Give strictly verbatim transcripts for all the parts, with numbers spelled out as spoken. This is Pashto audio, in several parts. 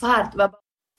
فرد و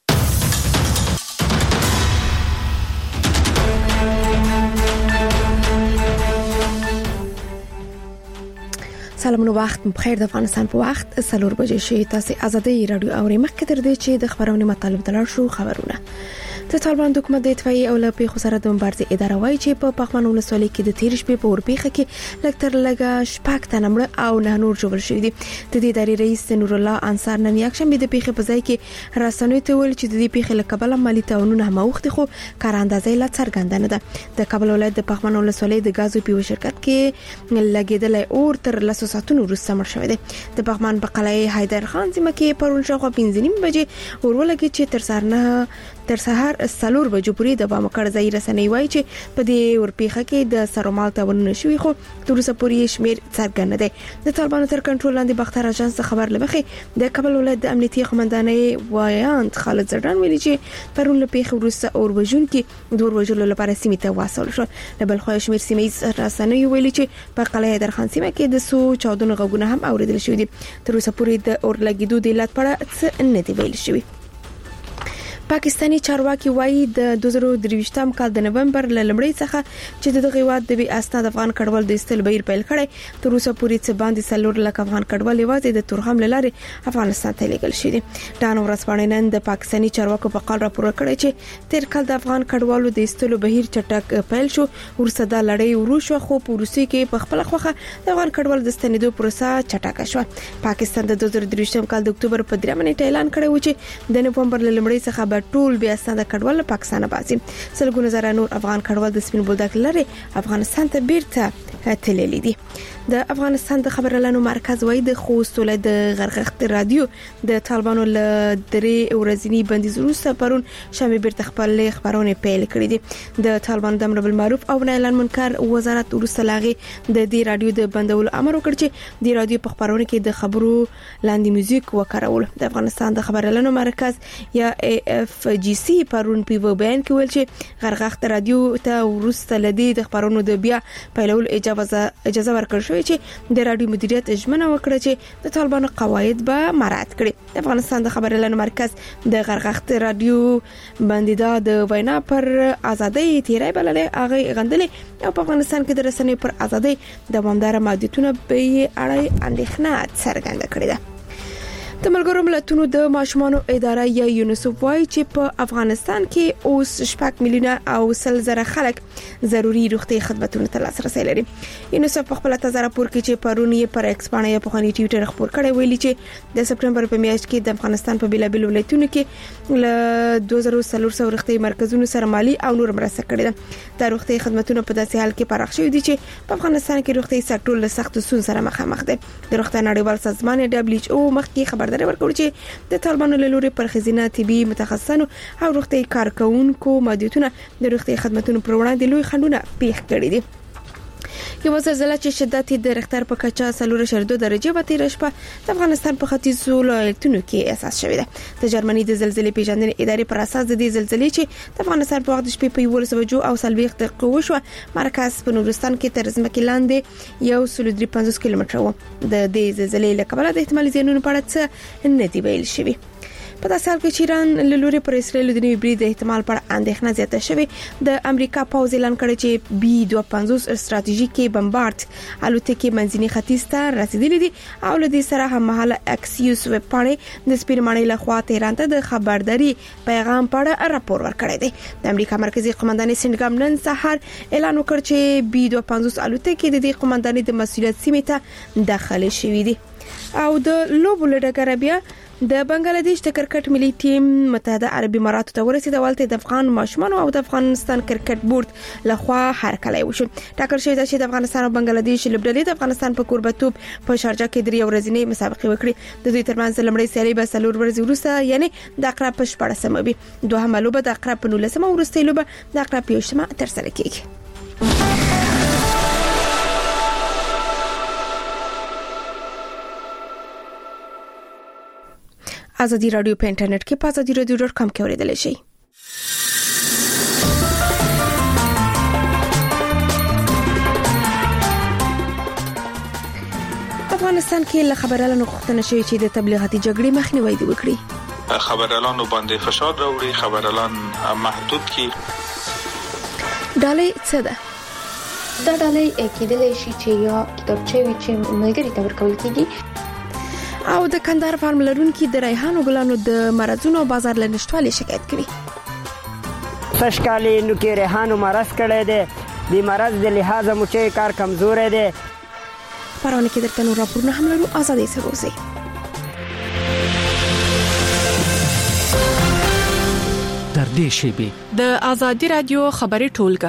سلامونه وخت بخیر. د افغانستان په وخت څلور بجې شي. تاسو آزادۍ رادیو اوري. مخکې تر دې چې د خبرونې مطالب دلار شو خبرونه د طالبان حکومت د اتفاقیې او له پیښو سره د مبارزې اداره وایي چې په پغمان ولسوالۍ کې د تیر شپې په ورپیخه کې لکتر لګا شپږ تنه مړه او نه نور جوړ شوی دي. د دې ادارې رئیس نور الله انصار نن یکشنبه د پیښې په ځای کې رسنیو ته ویل چې د دې پیښې له کبله مالی تاوانونه هم اوختي خو کار اندازې لا څرګنده نه ده. د کابل ولایت د پغمان ولسوالۍ د غازو پیو شرکت کې لګیدل اور تر لاسو ساتونو وروسته مړ شوی دی. د پغمان په قلعه حیدر خان سیمه کې پرون شاوخوا پنځه نیمه بجې اور ولګي چې تر سهار نه تر سهار څلور بجو پورې د بام کړ ځای رسنۍ وایي چې په دې ورپیخه کې د سرومال تاوانونه شوي خو تر اوسه پورې شمیر څرګند دی. د طالبانو تر کنټرول لاندې بختر اژانس خبر لمخې د کابل ولایت د امنیتي قومندانۍ وایاند خالد زردان ویلي چې پرون له پیښې وروسته اور وژون کې دور وژلو لپاره سیمې ته واصل شو. د بلخ شمیر سیمې رسنۍ ویلي چې په قلعه حیدر خان سیمه کې د سو چاودنو غږونه هم اوریدل شوي دي. تر اوسه پورې د اور لګیدو د علت په اړه څه نه دی ویل شوی. پاکستاني چارواکي وایي د دوه زره درویشتم کال د نومبر ل لمړۍ څخه چې د غیواد د بي اسناد افغان کډوال د استل بیر پیل کړي تر اوسه پورې څه باندې سلور لک افغان کډوال یوازې د تورخم لارې افغانستان ته لیږل شوي دي. دا نو ورځپاڼې نن د پاکستاني چارواکو په قال راپور کړی چې تیر کال د افغان کډوالو د استلو بهیر چټک پیل شو. ورسره د لړۍ ورو شو خو په روسي کې په خپل خوخه د افغان کډوالو د ستنېدو پروسه چټک شو. پاکستان د دوه زره درویشتم کال د اکتوبر په درېمه نیټه اعلان کړی و چې د نومبر ل لمړۍ څخه ټول بیا اسناد کډوال له پاکستان باسي. سلګونه زره نور افغان کډوال د سپین بولدک لري افغانستان ته بیرته تللی دي. د افغانستان د خبرلانو مرکز وایي د خوست ولایت د غرغښت رادیو د طالبانو له درې ورځنی بندیز وروسته پرون شامي بیرته خپل خبرونه پیل کړې دي. د طالبان د امر بالمعروف او نهي عن المنکر وزارت وروسته لاغي د دې رادیو د بندولو امر وکړ چې د رادیو په خبرونه کې د خبرو لاندې میوزیک وکړول. د افغانستان د خبرلانو مرکز یا ای اف جی سی پرون په بیان کې ویل چې غرغښت رادیو ته وروسته لدی د خبرونو د بیا پیلول اجازه اجازه ورکړ چې د رادیو مدیریت ژمنه وکړه چې د طالبانو قواعد به مراعات کړي. د افغانستان د خبرلانو مرکز د غرغښت رادیو بندیدا د وینا پر ازادۍ تیرای بللې هغه غندلې او په افغانستان کې د رسنۍ پر ازادۍ د دوامدار محدودیتونو به اړه اندېښنه څرګنده کړې ده. د ملګرو ملتونو د ماشومانو اداره یا یونیسف وايي چې په افغانستان کې اوس شپږ میلیونه او سل زره خلک ضروري روغتي خدماتو ته لاسرسي لري. یونیسف په خپل تازه راپور کې چې پرون یې پر ایکس باندې په خاني ټویټر خبر کړی ویلي چې د سپټمبر په میاشت کې د افغانستان په بیلابل ولایتونو کې ل دوه زره څلور سوه روغتي مرکزونو سره مالی او نور مرسته کړې ده. د روغتي خدماتو په داسې حال کې پراخ شوی دي چې په افغانستان کې روغتي سکتور له سخت ستونزو سره مخامخ دی. د روغتیا نړیوال سازمان دبليو ایچ او مخکې خبرداری ورکړ چې د طالبانو له لوري پر خزینه طبي متخصصانو او روغتي کارکونکو محدودیتونه د روغتي خدماتو پر وړاندې لوی خنډونه پیښ کړي دي. یو زلزلہ چې شدت د رختر په کچا سلور شردو درجه به تیر شپه د افغانستان په ختیځو ولایتونو کې اساس شوی دی. د جرمني د زلزلې پیژندنې ادارې پر اساس د دې زلزلې چې د افغانستان په وخت شپې په یو بجو او سلويخ دقیقې وشو مرکز په نورستان کې تر ځمکې لاندې یو سل درې پنځوس کیلومتره و. د دې زلزلې له کبله د احتمالي زیانونو په اړه څه نه دی ویل شوی. په داسې حال کې چې ایران له لوري پر اسرائیل د نوي بریډ احتمال پر اندېښنه زیاته شوې. د امریکا پوځ اعلان کړی چې بي دوه پنځوس ستراتیژیکي بمبارد الوتکې منځني ختیځ ته رسیدلې دي او له دې سره هم مهاله اکسیوس ویب پاڼې د سپیرمنۍ له خوا تهران ته د خبرداري پیغام په اړه راپور ورکړی دی. د امریکا مرکزی قومندانۍ سنټګام نن سهار اعلان وکړ چې بي دوه پنځوس الوتکې د دې قومندانۍ د مسؤلیت سیمې ته داخله شوې دي. او د لوبو لړګر بیا د بنگلاديش د کرکټ ملي ټیم متحده عربي اماراتو ته ورسید. ولته د افغان ماشومان او د افغانستان کرکټ بورډ لخوا هرکلی وشو. ټاکل شوی چې د افغانستان او بنگلاديش لوبډلې د افغانستان په کوربتوب په شارجه کې درې ورځې مسابقه وکړي. د دوی ترمنځ لمړی سیالي به سلور ورځې وروسته یعنی د اقرب په شپږمه وي. دوهمه لوبه د اقرب په نولسمه وروستۍ لوبه د اقرب په یوشتمه ترسره کیږي. آزادی رادیو په انټرنیټ کې په آزادی رادیو ډاټ کام کې اوریدل شي. افغانستان کې له خبرلانو غوښتنه شوې چې د تبلیغاتي جګړې مخنیوي وکړي. خبريالانو باندې فشار راوړي، خبريالان محدود کړي. ډالۍ څه ده؟ دا ډالۍ کېدلی شي چې یا کتابچه وي چې ملګري ته ورکول کېږي. او د کندهار فارم لرونکي د ریحانو ګلانو د مرزونو بازار له نشټوالي شکایت کړي. سشکالي نو کې ریحانو مرز کړي دي، د مرز د لحاظه مو چې کار کمزور دي. پرونه کې درته نور راپورونه هم لرو، آزادۍ سره اوسئ. در دې شیبې د آزادي رادیو خبري ټولګه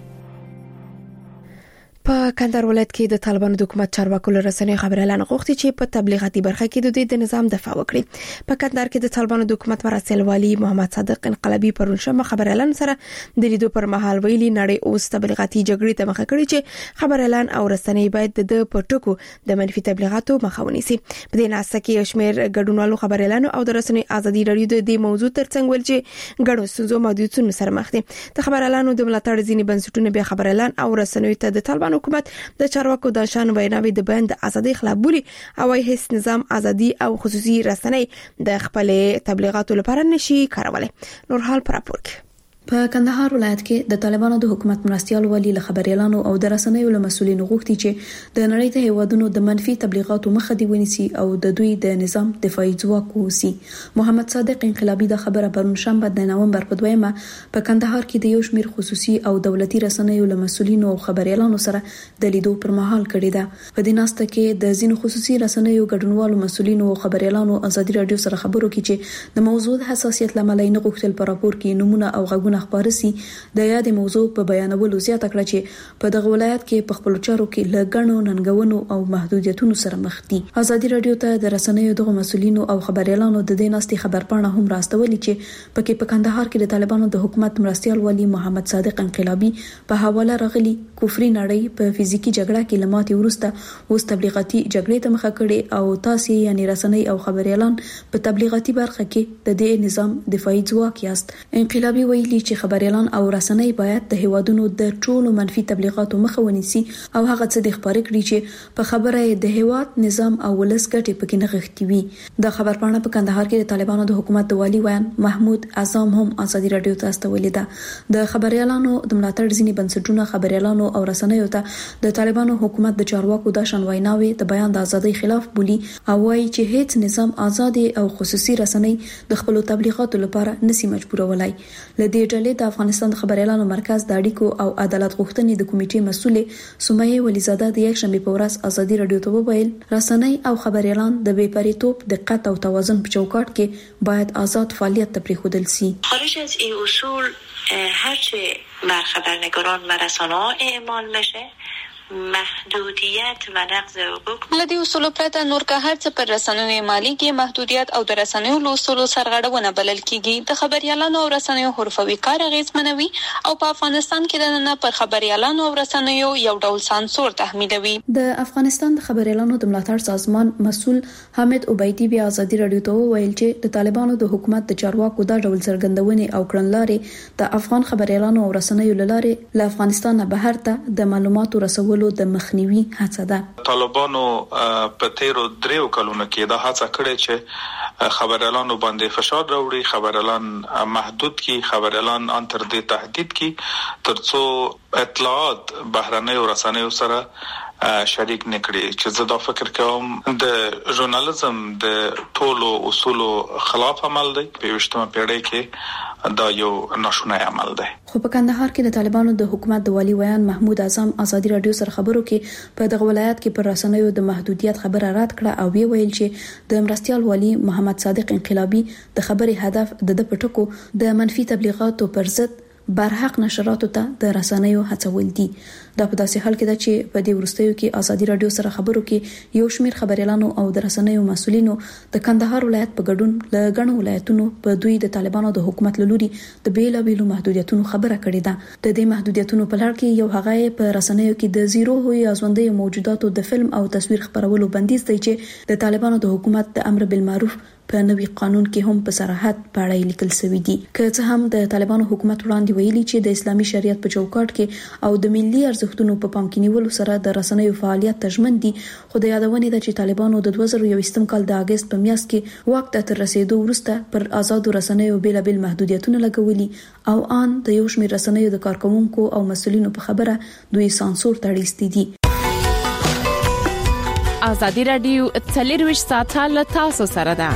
په کندهار ولایت کې د طالبانو د حکومت چارواکو له رسنیو خبريالان غوښتي چې په تبلیغاتي برخه کې د دوی د نظام دفاع وکړي. په کندهار کې د طالبانو د حکومت مراسل والی محمد صادق انقلابی پرون شنبه خبريالان سره د لیدو پر مهال ویلي نړۍ اوس تبلیغاتي جګړې ته مخه کړې چې خبريالان او رسنۍ باید د پټکو د منفي تبلیغاتو مخه ونیسي. په دې ناسه کې شمیر ګډونوالو خبريالانو او د رسنۍ ازادي رادیو د دې موضوع ترڅنګ ول چې ګډو ستونزو محدودیتونو سره مخ دي. د خبريالانو د ملاتړ ځینې بنسټونه به خبريالان او رسنۍ ته د طالبانو حکومت د چارواکو د شان ویناوي د بیان د ازادۍ خلاف بولي او هیڅ نظام ازادي او خصوصي رسنۍ د خپل تبلیغاتو لپاره نشي کارولای. نور حال پر راپور کې په کندهار ولایت کې د طالبانو د حکومت مرستيال والی له خبريالانو او د رسنیو له مسولینو غوښتي چې د نړۍ ته هیوادونو د منفي تبلیغاتو مخه دی ونیسي او د دوی د نظام دفاعي ځواک ووسی. محمد صادق انقلابی د خبره پرون شنبه د نومبر په دویمه په کندهار کې د یو شمیر خصوصي او دولتي رسنیو له مسولینو او خبريالانو سره د لیدو پر مهال کړی ده. په دې ناسته کې د ځینو خصوصي رسنیو ګډونوالو مسولینو او خبريالانو ازادي رادیو سره خبرو کې چې د موضوع حساسیت لامل نه غوښتل پر راپور کې نمونه او غوښتنه خبرسي د یاد موضوع په بیانولو زیاته کړه چې په دغه ولایت کې په خپل چارو کې لګڼو ننګونو او محدودیتونو سره مخ دي. ازادي رادیو ته د رسنیو دغه مسولینو او خبريالانو د دې ناستي خبرپاڼه هم راستولې چې پکې په کندهار کې د طالبانو د حکومت مرستيال والی محمد صادق انقلابی په حواله راغلي کفري نړۍ په فزیکی جګړه کې لماتي ورسته اوس تبلیغاتي جګړې ته مخه کړي او تاسو یعنی رسنۍ او خبريالان په تبلیغاتي برخه کې د دې نظام دفاعي ځواک یاست. انقلابی ویلي چې خبريالان او رسنۍ باید د هیوادونو د ټولو منفي تبلیغاتو مخه ونیسي او هغه څه د خبرې کړي چې په خبره د هیواد نظام او ولس ګټې پکې نه غښتي وي. د خبرپاڼه په کندهار کې د طالبانو د حکومت د والی ویان محمود اعظم هم ازادي رادیو ته استولې ده. د خبريالانو د ملاتړ ځینې بنسټونه خبريالانو او رسنیو ته د طالبانو حکومت د چارواکو د شان ویناوي د بیان د ازادۍ خلاف بولي او وايي چې هیڅ نظام آزادي او خصوصي رسنۍ د خپل تبلیغاتو لپاره نسی مجبورولای. لدې ډلې د افغانستان د خبريالانو مرکز د اړیکو او عدالت غوښتنې د کمیټې مسؤلې سمیه ولیزاده د یک شنبه په ورځ ازادي رادیو ته وویل رسنۍ او خبريالان د بې پریتوب دقت او توازن په چوکاټ کې باید آزاد فعالیت ته پریښودل شي. خارج از این اصول هرچه بر خبرنگاران و رسانه‌ها اعمال بشه محدودیت و نقض حقوق لدی اصول پرته نور که هر څه پر رسنیو مالی کې محدودیت او د رسنیو لوستلو سرغړونه بلل کیږي. د خبريالانو او رسنیو حرفوي کار اغیزمنوي او په افغانستان کې د نه پر خبريالانو او رسنیو یو ډول سانسور تحمیلوي. د افغانستان د خبريالانو د ملاتړ سازمان مسؤل حامد عبیدی بیا ازادي رادیو ته ویل چې د طالبانو د حکومت د چارواکو دا ډول څرګندونې او کړنلارې د افغان خبريالانو او رسنیو لاره له افغانستان بهر ته د معلوماتو رسولو د مخنیوي هڅه ده. طالبانو په تیرو دریو کلونو کې دا هڅه کړې چې خبريالانو باندې فشار راوړي، خبريالان محدود کی، خبريالان ان تر دې تهدید کی ترڅو اطلاعات بهرنۍ رسنیو سره شریک نکړي. چې زه دا فکر کوم د ژورنالیزم د ټولو اصولو خلاف عمل دی. په وشتمه پیړۍ کې دا یو ناشونی عمل دی. خو په کندهار کې د طالبانو د حکومت د والی ویان محمود اعظم ازادي رادیو سره خبرو کې په دغه ولایت کې پر رسنیو د محدودیت خبره رد کړه او ویل چې د مرستيال والی محمد صادق انقلابی د خبرې هدف د پټکو د منفي تبلیغاتو پر ضد برحق نشراتو ته د رسنیو هڅول دي. دا په داسې حال کې ده چې په دې ورستیو کې ازادي رادیو سره خبرو کې یو شمیر خبريالانو او د رسنیو مسولینو د کندهار ولایت په ګډون له غنو ولایتونو په دوی د طالبانو د حکومت لوري د بیلابېلو محدودیتونو خبره کړې ده. د دې محدودیتونو په لړ کې یو هغه په رسنیو کې د زیرو هوی ازوندې موجوداتو د فلم او تصویر خبرولو بندیز دی چې د طالبانو د حکومت د امر بالمعروف په نوي قانون کې هم په صراحت په اړه لیکل شوی دی. که څه هم د طالبانو حکومت وړاندې ویلي چې د اسلامي شریعت په چوکاټ کې او د ملي ارزښتونو په پام کې نیولو سره د رسنیو فعالیت تضمین دي، خو د یادونې ده چې طالبانو د دوه زره یوویشتم کال د اگست په میاشت کې واک ته تر رسیدو وروسته پر آزادو رسنیو بیلابل محدودیتونه لګولي او ان د یو شمېر رسنیو د کارکونکو او مسؤلینو په خبره دوی سانسور ته اړیستي دي. ازادي رادیو څلرویشت ساعته له تاسو سره ده.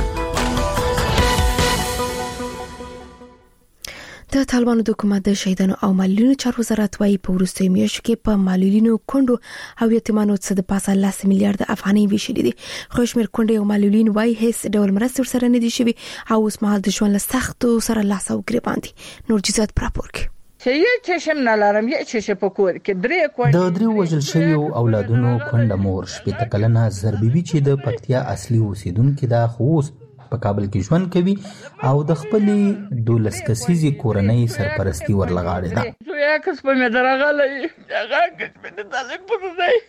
د طالبانو د حکومت د شهیدانو او معلولینو چارو وزارت وايي په وروستیو میاشتو کې په معلولینو کندو او یتیمانو څخه د پاسه لس میلیارډ افغانۍ ویشلې دي. خو شمېر کندې او معلولین وايي هیڅ ډول مرستې سره نه دي شوي او اوس مهال د ژوند له سختو سره لاس او ګریبان دي. نورجزات پراپور کې چې یو چشم نه لرم یو چشم په کور کې درې کوي د درې وژل شویو اولادونو کونډه مور شپږ کلنه زربيبي چې د پکتیا اصلي اوسیدونکو د خوست په کابل کې ژوند کوي او د خپلې دولس کسیزي کورنۍ سرپرستی ورلغاړي ده. زه یې کس په مې درغلې هغه کس په دې تعلق پوهځي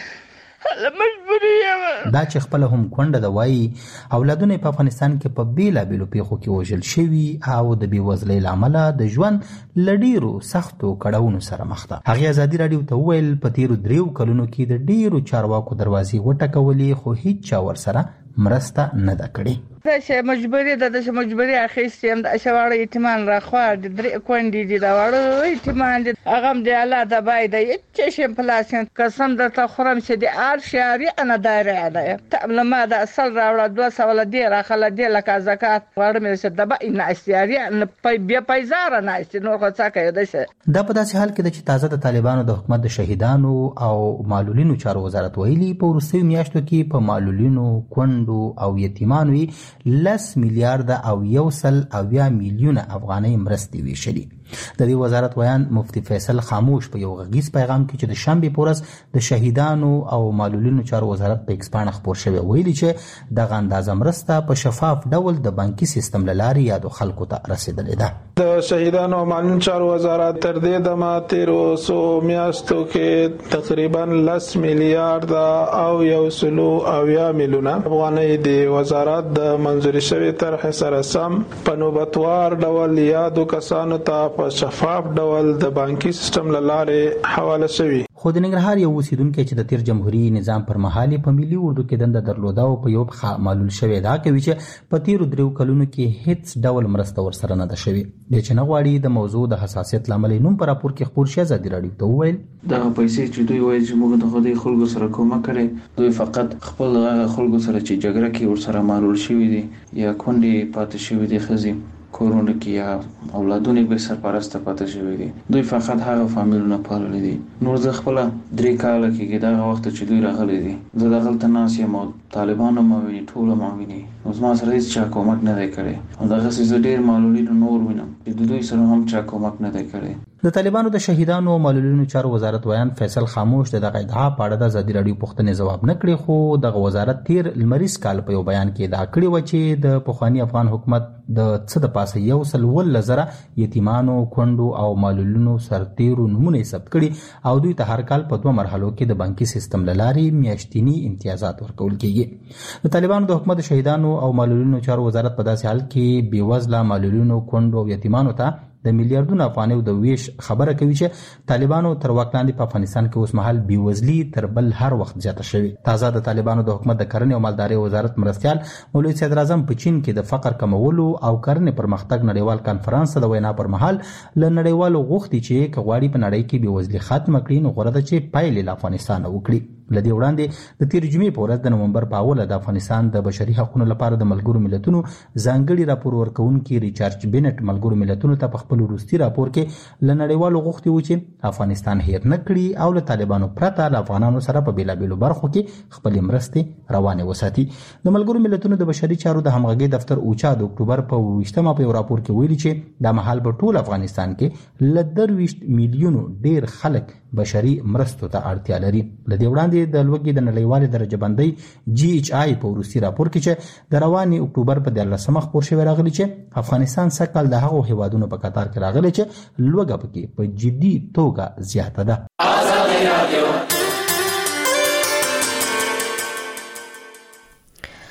دا چې خپل هم کونډه د وای اولادونه په افغانستان کې په بیلا بیلو پیښو کې وژل شوی او د بیوزلۍ لامل د ژوند لډیرو سختو کړهونو سره مخ ده. هغه ازادي رادیو ته ویل په تیرو دریو کلونو کې د ډیرو چارواکو دروازې وټکولې خو هیڅ چا ور سره مرسته نه ده کړې. دا چې مجبوری ده د مجبوری اخیستم د شواړه ایتمان را خو د درې کونډې دي دا وړو ایتمان دي هغه د الله د بای د چې پلاسن قسم د تخرم چې د ار شاري انا دایره ده تعمل ما د اصل راوړه دوه سوال دی را خل دی لکه زکات ورمه چې د با ان استیاري ان په بیا پیزار نه است نو خو څه کوي ده. دا په داسې حال کې چې تازه د طالبانو د حکومت د شهیدانو او معلولینو چارو وزارت ویلي په وروستیو میاشتو کې په معلولینو کندو او یتیمانو لس میلیارډ او یو سل اویا میلیونه افغانۍ مرستې ویشلې. د دې وزارت ویان مفتی فیصل خاموش په یو غږیز پیغام کې چې د شنبه پورس د شهیدانو او معلولینو چارو وزارت په ایکسپان خبر شوی ویلي چې د اندازه مرسته په شفاف ډول د بانکي سیستم لاري یادو خلکو ته رسیدلې ده. د شهیدانو او معلولینو چارو وزارت تر دې د ماتیرو سو میاشتو کې تقریبا لس میلیارډ او یو سلو اویا میلیونه افغانۍ د وزارت د منځوري شوی طرح سره سم په نوبتوار ډول یادو کسانو ته په شفاف ډول د بانکي سیستم لاره حواله شوی. خو د ننګرهار یو اوسیدونکو چې د تیر جمهوریت نظام پر مهال په ملي اردو کې دنده درلوده او په یو ښه معلول شوی دا کوي چې په تیر دریو کلونو کې هیڅ ډول مرسته ورسره نه ده شوی. د چنغواړي د موضوع د حساسیت لامل نوم پر راپور کې خبر شي ازادي رادیو ته ویل دا پیسې چې دوی وایي چې موږ د خدای خلکو سره کومک کړي دوی فقط خپل خلکو سره چې جګړه کې ورسره معلول شوی دي یا کونډې پاتې شوی دي خزي کورونه کې یا اولادونه به سرپرسته پاتې شوی دي دوی فقط هغه فامیلونه پالل دي. نور ځ خپل درې کال کې دا وخت چې دوی راغلي دي زه دغلت ناس یم طالبانو ما ویني ټول ما ویني اوس ما سره هیڅ چا کومک نه دی کړی او دغه څه ډیر معلولین نور وینم چې دوی سره هم چا کومک نه دی کړی. د طالبانو د شهیدانو او معلولینو چارو وزارت ویان فیصل خاموش دغه ادعا په اړه د ازادي رادیو پوښتنې جواب نه کړی خو دغه وزارت تیر لمریز کال په یو بیان کې ادعا کړی و چې د پخوانی افغان حکومت د څه د پاسه یو سل ول لزره یتیمانو کندو او معلولینو سرتیرو نمونه ثبت کړي او دوی ته هر کال په دوه مرحلو کې د بانکي سیستم لاري میاشتنی امتیازات ورکول کیږي. د طالبانو د حکومت شهیدانو او معلولینو چارو وزارت په داسې حال کې بیوزله معلولینو کندو او یتیمانو ته د میلیارډونو افغانیو د ویش خبره کوي چې طالبانو تر واک لاندې په افغانستان کې اوس مهال بیوزلي تر بل هر وخت زیاته شوې. تازه د طالبانو د حکومت د کرنې او مالدارۍ وزارت مرستيال مولوی صدر اعظم په چین کې د فقر کمولو او کرنې پرمختګ نړیوال کانفرنس د وینا پر مهال ل نړیوالو غوښتي چې کغواړي په نړۍ کې بیوزلي ختم کړي نو غوړه ده چې پایلې له افغانستان وکړي. لدی وړاندې د تیر جمعې په ورځ د نومبر په اوله د افغانستان د بشري حقوقو لپاره د ملګرو ملتونو ځانګړي راپور ورکونکي ریچارډ بینټ ملګرو ملتونو ته په خپل وروستي راپور کې ل نړیوالو غوښتي و چې افغانستان هیر نه کړي او له طالبانو پرته له افغانانو سره په بیلابیلو برخو کې خپل مرستې روانه وساتي. د ملګرو ملتونو د بشري چارو د همغږي دفتر اوچا د اکتوبر په ویشتمه په راپور کې ویلي چې د مهال په ټول افغانستان کې ل درویشت میلیونو ډیر خلک بشري مرستو ته اړتیا لري. لدی وړاندې د لوګي د نړیوالې درجه بندۍ جی ایچ آی په وروستي راپور کې چې د رواني اکتوبر په دیارلسمه خبر شوی راغلی چې افغانستان سکهال د هغو هیوادونو په قطار کې راغلی چې لوګه پکې په جدي توګه زیاته ده. آزادي رادیو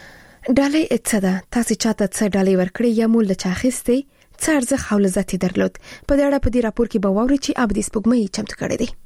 ډالۍ څه ده؟ تاسو چاته څه ډالۍ ورکړي یا مول چا اخیستي؟ څه ارزښت او لذت درلود؟ په دې اړه په دې راپور کې به واوري چې ابدي سپوږمۍ چمتو کړی دی.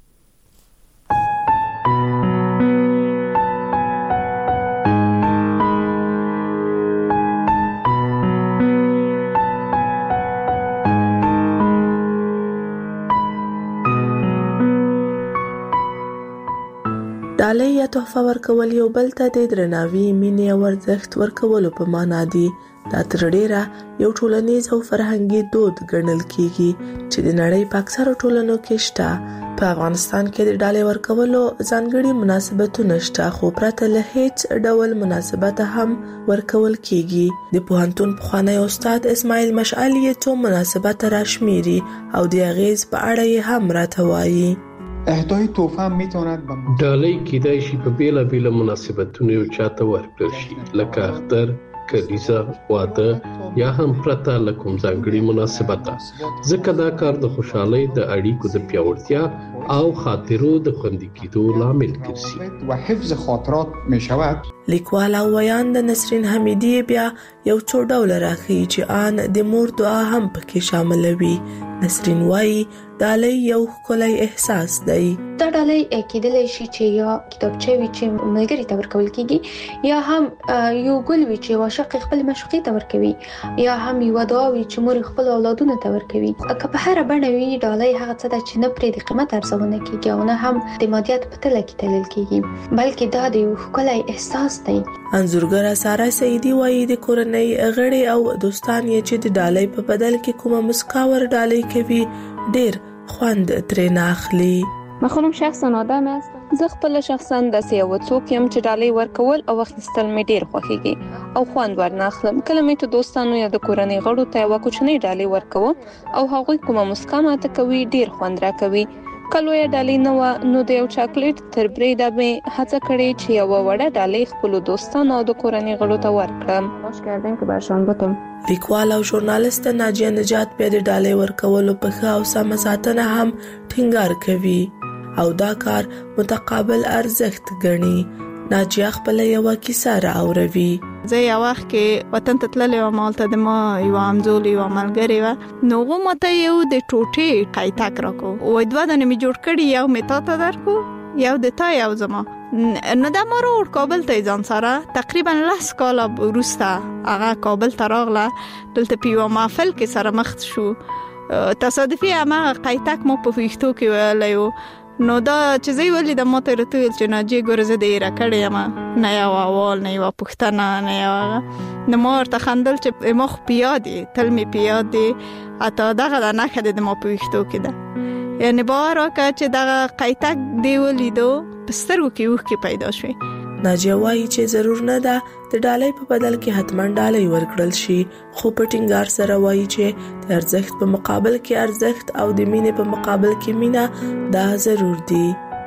ډالۍ یا تحفه ورکول یو بل ته د درناوي، مینې او ارزښت ورکولو په معنا دي. دا تر ډیره یو ټولنیز او فرهنګي دود ګڼل کیږي چې د نړۍ په اکثرو ټولنو کې شته. په افغانستان کې د ډالۍ ورکولو ځانګړي مناسبتونه شته، خو پرته له هیڅ ډول مناسبت هم ورکول کیږي. د پوهنتون پخوانی استاد اسماعیل مشعل یې څو مناسبت راشمیري او د اغیز په اړه یې هم راته وایي. اهدای توفه میتواند به ډالۍ کیدای شي په بیلا بیلا مناسبتونو یو چاته ورکړل شي، لکه اختر، کلیزه، واده یا هم پرته له کوم ځانګړي مناسبته، ځکه دا کار د خوشحالۍ، د اړیکو د پیاوړتیا او خاطرو د خوندي کېدو لامل ګرځي و حفظ خاطرات میشود. لیکوال او ویاند نسرین حمیدی بیا یو څو ډول راخی چې آن د مور دعا هم پکې شامل وي. نسرین وایي ډالۍ یو ښکلی احساس دی. دا ډالۍ کېدلی شي چې یا کتابچه وي چې ملګري ته ورکول کېږي، یا هم یو ګل وي چې عاشق خپل معشوقې ته ورکوي، یا هم یو دعا وي چې مور خپل اولادونو ته ورکوي. که په هر بڼه وي، ډالۍ هغه څه ده چې نه پرې د قیمت ارزونه کېږي او نه هم د مادیات په تله کې تلل کېږي، بلکې دا د یو ښکلی احساس دی. انځورګره ساره سعیدی وایي د کورنۍ غړي او دوستان یې چې د ډالۍ په بدل کې کومه مسکا ور ډالۍ کوي ډیر خوند ترې نه اخلي. ما خودم شخصا آدم هستم. زه خپل شخصا داسې یو څوک یم چې ډالۍ ورکول او اخیستل مې ډیر خوښیږي او خوند ورنه اخلم. کله مې ته دوستانو یا د کورنۍ غړو ته یو کوچنی ډالۍ ورکوم او هغوی کومه مسکا ماته کوي، ډیر خوند راکوي. کله یې ډالۍ نه و نو د یو چاکلیټ تر بریده مې هڅه کړې چې یو وړه ډالۍ خپل دوستانو او د کورنۍ غړو ته ورکړم. تلاش کردم که برشان بتم. لیکوال او ژورنالیست ناجیه نجات په دې ډالۍ ورکولو په ښه او سمه ساتنه هم ټینګار کوي او دا کار متقابل ارزښت ګڼي. ناجیه خپل یو کیسه راوړي. زه یو وخت کې وطن ته تللې وم، هلته د ما یو همزول یو ملګری و، نو هغه ماته یو د ټوټې قایتک راکو، وای دوه دانې مې جوړ کړي، یو مې تا ته درکو، یو د تا یو زما. نو دا ما راوړ کابل ته ځان سره، تقریبا لس کاله وروسته هغه کابل ته راغله. دلته په یو محفل کې سره مخ شو، تصادفي هغه قایتک مو په ویښتو کې ویلی و. نو دا چې زه ولیدم ماته راته ویل چې ناجیه ګوره زه دې را کړې یم، نه یو احوال، نه یوه پوښتنه، نه یو هغه. نو ما ورته خندل چې ما خو په یاد یې، تل مې په یاد دی، حتی دغه دا نښه دې د ما په ویښتو کې ده. یعنې باور وکړه چې دغه قایتک دې ولیدو، په سترګو کې اوښکې پیدا شوې. ناجیه وایي چې ضرور نه ده د ډالۍ په بدل کې حتما ډالۍ ورکړل شي، خو په ټینګار سره وایي چې د ارزښت په مقابل کې ارزښت او د مینې په مقابل کې مینه دا ضرور دي.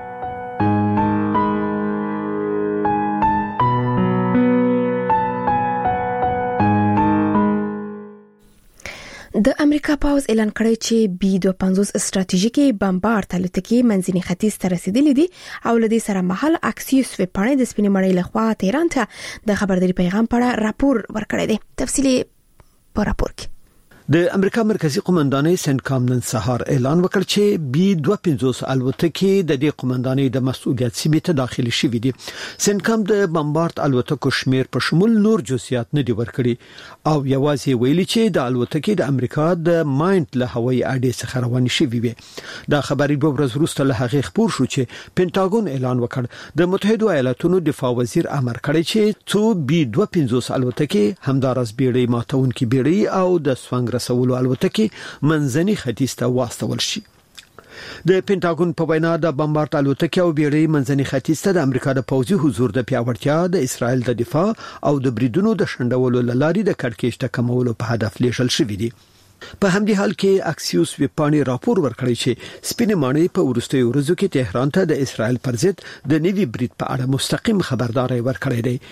د امریکا پاوز اعلان کړی چې بي دوه پنځوس ستراتیژیکي بمبارد الوتکې منځني ختیځ ته رسیدلې دي او لدې سره مهال اکسیوس وپاڼې د سپینې مړۍ لخوا تهران ته د خبرداري پیغام په اړه راپور ورکړی دی. تفصیلی په راپور کې د امریکا مرکزی قومندانۍ سنکام نن سهار اعلان وکړ چې بي دوه پنځوس الوتکې د دې قومندانۍ د مسؤلیت سیمې ته داخلي شوې دي. سنکام د بمبارد الوتکو شمیر په شمول نور جزئیات نه دي ورکړي او یوازې ویلي چې د الوتکې د امریکا د ماینټ له هوایي اډې څخه روانې شوې وي. دا خبري دوه ورځې وروسته له هغې خبر شو چې پینټاګون اعلان وکړ د متحده ایالاتونو دفاع وزیر امر کړی چې څو بي دوه پنځوس الوتکې همدارس بیړۍ ماتونکي بیړۍ او د سوانګ رسولو الوتکې منځني ختیځ ته واستول شي. د پینټاګون په وینا د بمبارد الوتکې او بیړۍ منځني ختیځ ته د امریکا د پوځي حضور د پیاوړتیا، د اسرائیل د دفاع او د بریدونو د شندولو لارې د کړکېچ ټکمولو په هدف لیږل شوې دي. په همدې حال کې اکسیوس وپاڼې راپور ورکړی چې سپینې ماڼۍ په وروستیو ورځو کې تهران ته د اسرائیل پر ضد د نوي برید په اړه مستقیم خبرداري ورکړې ده.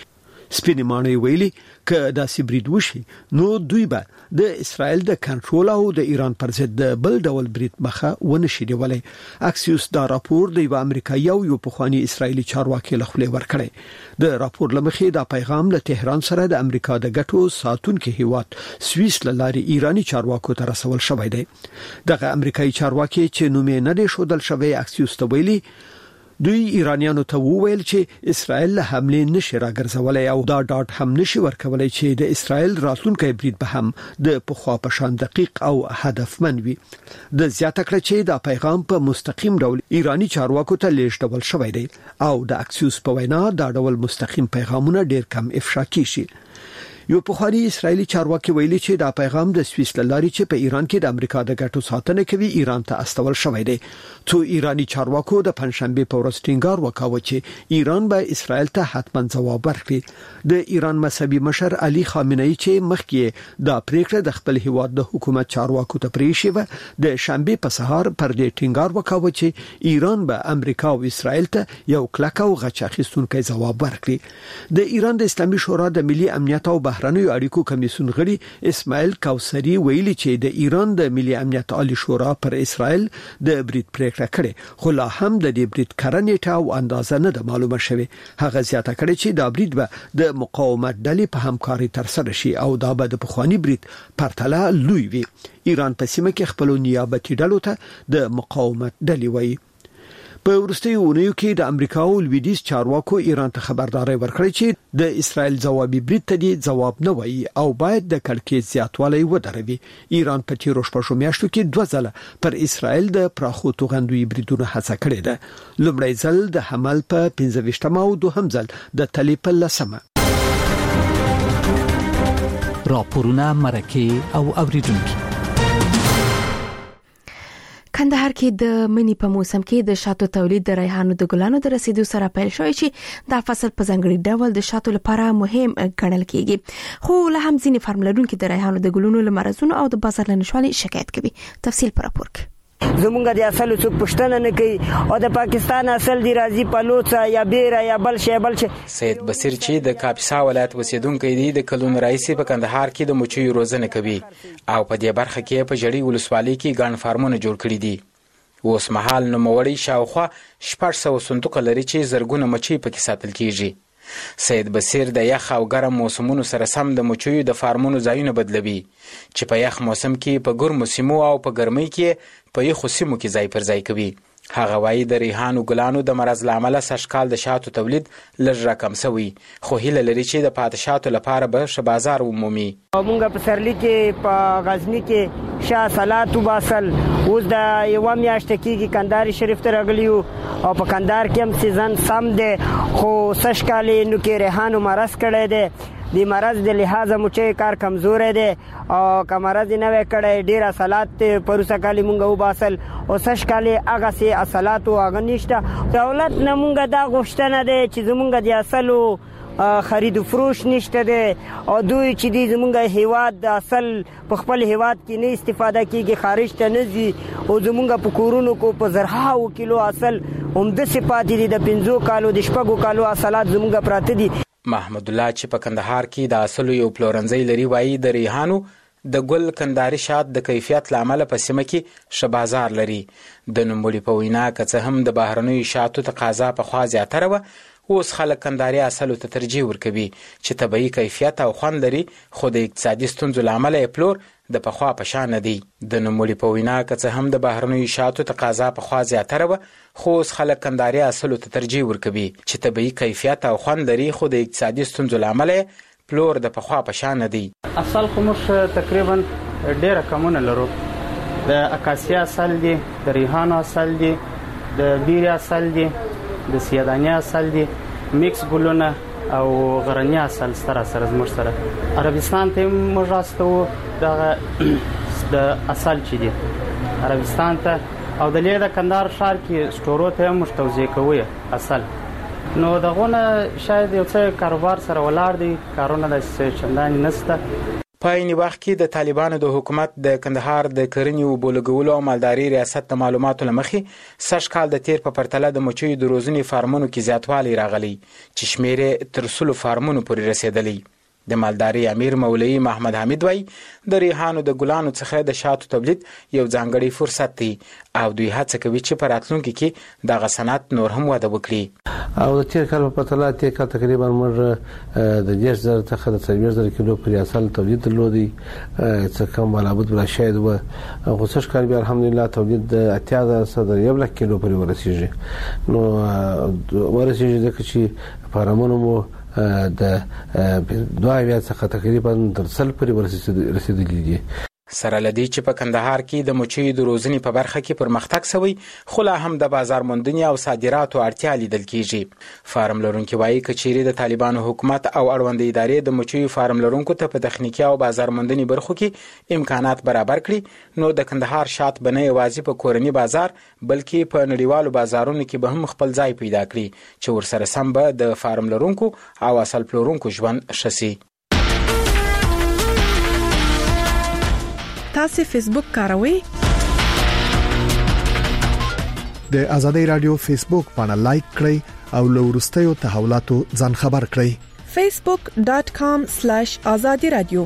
سپینې ماڼۍ ویلي ک داسې برید وشي نو دوی به د اسرائیل د کنټرول او د ایران پر ضد د بل ډول برید مخه ونشي نیولای. اکسیوس دا راپور د یو امریکایي او یو پخوانی اسرائیلي چارواکي له خولې ورکړی. د راپور لمخې دا پیغام له تهران سره د امریکا د ګټو ساتونکو هیواد سویس لاري ایرانی چارواکو ته رسول شوی دی. دغه امریکایي چارواکي چې نوم یې نه دی شودل شوی اکسیوس ته ویلي دوی ایرانیانو ته وویل چې اسرائیل له حمله نشي راګرځولای او دا ډاټ هم نشي ورکولای چې د اسرائیل راتلونکي برید به هم د پخوا په شان دقیق او هدفمند وي. د زیاته کړ چې دا پیغام په مستقیم ډول ایرانی چارواکو ته لیږدول شوی دی او د اکسیوس په وینا دا ډول مستقیم پیغامونه ډیر کم افشا کیږي. یو پخوانی اسرائیلی چارواکي ویلي چې دا پیغام د سویس لاري چې په ایران کې د امریکا د ګټو ساتنه کوي ایران ته استول شوی دی. څو ایرانی چارواکو د پنځشنبه په ورځ ټینګار وکاوه چې ایران به اسرائیل ته حتما ځواب ورکړي. د ایران مذهبي مشر علي خامنه‌ای چې مخکې دا پریکړه د خپل هیواد د حکومت چارواکو ته پریښې و د شنبه په سهار پر دې ټینګار وکاوه چې ایران به امریکا او اسرائیل ته یو کلک او غچ اخیستونکي ځواب ورکړي. د ایران د اسلامي شورا د ملي امنیت او بهرنیو اړیکو کمیسیون غړي اسماعیل کوثری ویلي چې د ایران د ملي امنیت عالی شورا پر اسرائیل د برید پریکړه کړې خو لا هم د دې برید کړنې ته او اندازه نه ده معلومه شوې. هغه زیاته کړې چې دا برید به د مقاومت ډلې په همکاري ترسره شي او دا به د پخوانی برید پرتله لوی وي. ایران په سیمه کې خپل نیابتي ډلو ته د مقاومت ډلې وایي. په ورستیو اونیو کې د امریکا او لویدیز چارواکو ایران ته خبرداري ورکړې چې د اسرائیل ځوابي برید ته دی ځواب نه وایي او باید د کړکېچ زیاتوالی ودروي. ایران په تیرو شپږو میاشتو کې دوه ځله پر اسرائیل د پراخو توغندوی بریدونو هڅه کړې ده. لومړی ځل د حمل په پنځه ویشتم او دوهم ځل د تلې په لسمه. راپورونه مرکه او اوریدونکو. کندهار کې د منی په موسم کې د شاتو تولید د ریحانو د ګلانو د رسیدو سره پیل شوی چې دا فصل په ځانګړي ډول د شاتو لپاره مهم ګڼل کیږي. خو له هم ځینې فارم لرونکو د ریحانو د ګلونو لمرزونو او د بازار لنشوالي شکایت کوي. تفصیل پر راپور کې. زمونږ د اصل څخه پښتنه نه کوي او د پاکستان اصل دی راځي پلوڅه یا بیره یا بل شی بل شی. سید بصیر چې د کاپیسا ولایت اوسیدونکی دی د کلون رئیس په کندهار کې د مچیو روزنه کوي او په دې برخه کې په جړی ولسوالۍ کې ګڼ فارمونه جوړ کړي دي. اوس مهال نوموړی شاوخوا شپږ سوه صندوق لري چې زرګونه مچۍ پکې ساتل کیږي. سید بصیر د یخ او ګرم موسمونو سره سم د مچیو د فارمونو ځایونه بدلوي چې په یخ موسم کې په ګرمو سیمو او په ګرمۍ کې په یخو سیمو کې ځای پر ځای کوي. هغه وایي د ریحانو ګلانو د مرض لامل سږکال د شاتو تولید لږ راکم شوی خو هیله لري چې د پاتې شاتو لپاره به ښه بازار ومومي. موږ په سرلی کې په غزنی کې شاه سلات وباسل اوس د یو میاشت کېږي کندهار شریف ته راغلیو او په کندهار کې هم سیزن سم دی خو سږکال نو کې ریحانو مرض کړی دی. د مرض د لحاظه مچې کار کمزور دی او کمرض نه وکړی ډیر اصلات پروسه کالی مونږ وباسل او سش کالی هغه سي اصلات او هغه نشته. دولت نه مونږ دا غوښتنه ده چې زمونږ د اصل خرید و فروش نشته ده او دوی چې د زمونږ هیواد د اصل په خپل هیواد کې نه استفاده کیږي خارج ته نه ځي او زمونږ په کورونو کو په زرهاو کیلو اصل هم د صفات دي د پنځو کالو د شپږو کالو اصلات زمونږ پراته دي. محمد الله چې په کندهار کې د اصل یو پلورنځي لري وایي د ریحانو د ګل کندهاري شات د کیفیت لامل په سیمه کې ش بازار لري. د نوموړي په وینا که هم د بهرنیو شاتو تقاضا په خوا زیاتره و اوس خلک کندهاري اصل ته ترجیح ورکوي چې طبيعي کیفیت او خوند لري خو د اقتصادي ستونزو لامل یې پلور د پخوا په شان دی. د نوموړي په وینا که هم د بهرنیو شاتو تقاضا په خوا زیاتره و خو اوس خلک کندهاري اصل ته ترجیح ورکوي چې طبيعي کیفیت او خوند لري خو د اقتصادي ستونزو لامل یې پلور د پخوا په شان دی. اصل خو موږ تقریبا ډیره کمونه لرو. د اکاسیا اصل دی، د ریحانو اصل دی، د بیری اصل دی، د سیادانی اصل دی، میکس ګلونه او غرنی اصل سره سره زموږ سره. عربستان ته موږ راستو د اصل چې دی عربستان ته او د لیده کندهار ښار کې سټورو ته موږ توزیع کوو اصل. نو دغه نه شاید یو څه کاروبار سره ولاړ دی، کارونه د چندانې نشته. په عین وخت کې د طالبانو د حکومت د کندهار د کرنې او بولګولو او مالداري ریاست د معلوماتو لمخې سږ کال د تیر په پرتله د مچیو د روزنې فارمونو کې زیاتوالی راغلی چې شمیر تر سلو فارمونو پورې رسیدلی. د مالداري امیر مولوی محمد حمید وای د ریحانو د ګلانو څخه د شاتو تولید یو ځانګړی فرصت دی او دوی هڅه کوي چې په راتلونکي کې دغه صنعت نور هم وده وکړي. او د تیر کال په پرتله تیر کال تقریبا موږ د دیش زر څخه د څلور زر کیلو پر اصل تولید درلودي څه کم ولابد بلا شاید و غوسش کال بیا الحمدلله تولید د اتیا زر د یو لک کیلو پر ورسیږي. نو ورسیږي ځکه چې فارمونو مو د دوه اویا څخه تقریبا تر سل پورې رسیدلي دي. سره لدی چې په کندهار کې د مچیو د روزنې په برخه کې پرمختګ شوی خو لا هم د بازار موندنې او صادراتو اړتیا لیدل کیږي. فارم لرونکي وایي کچېرې د طالبانو حکومت او اړوند ادارې د مچیو فارم لرونکو ته په تخنیکی او بازار موندنې برخو کې امکانات برابر کړي نو د کندهار شات بنه یوازې په کورنی بازار بلکې په نړیوالو بازارونو کې به هم خپل ځای پیدا کړي چې ورسره سم به د فارم لرونکو او اصل پلورونکو ژوند شسي. تاسو فیسبوک کاروئ؟ د آزادۍ رادیو فیسبوک باندې لایک کړئ او له وروستیو تحولاتو ځان خبر کړئ. facebook dot com slash azadi radio.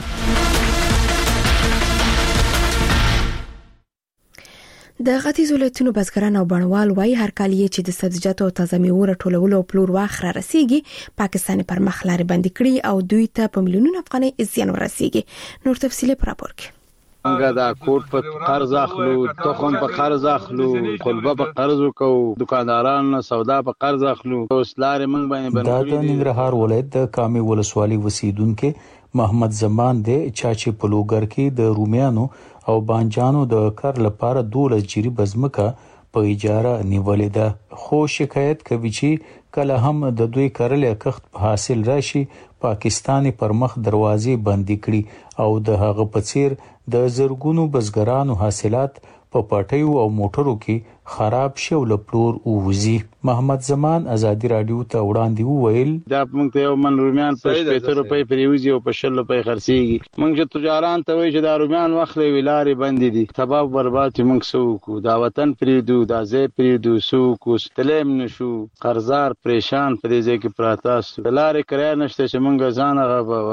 د ختیځ ولایتونو بزګران او بڼوال وايي هر کال یې چې د سبزیجاتو او تازه میوو راټولولو او پلور واخره رسیږي پاکستان پر مخ لارې بندي کړي او دوی ته په میلیونونو افغانۍ زیان ورسیږي. نور تفصیل پر راپور کې څنګه دا کوټ په قرض اخلو، تخم په قرض اخلو، خلبه په قرض وکاو، دکانداران سودا په قرض اخلو. اوس لارې موږ باندې بند کړې. دا د ننګرهار ولایت د کامې ولسوالۍ اوسیدونکو محمد زمان دی چې په لوګر کې د رومیانو او بانجانو د کار لپاره دولس جری بزمکه په اجاره نیولې ده. خو شکایت کوي چې کله هم د دوی کارلې کښت په حاصل راشي پاکستان پر مخ دروازې بندي کړي او د هغه په څیر د زرګونو بزګرانو حاصلات په پټیو او موټرو کې خراب شو لپلور اوزي. محمد زمان آزادی رادیو ته وړاندې وویل دا موږ ته یو من رومیان په شپږ روپۍ پریوزي او په شل روپۍ خرڅيږي. موږ چې تجاران ته وایي چې دا رومیان واخلې ویلارې باندې دي تباہ برباد موږ سوکو دا وطن پریدو دا ځای پریدو سوکو ستلم نشو قرضار پریشان پرې ځای کې پراتاس لارې کرای نشته چې موږ ځان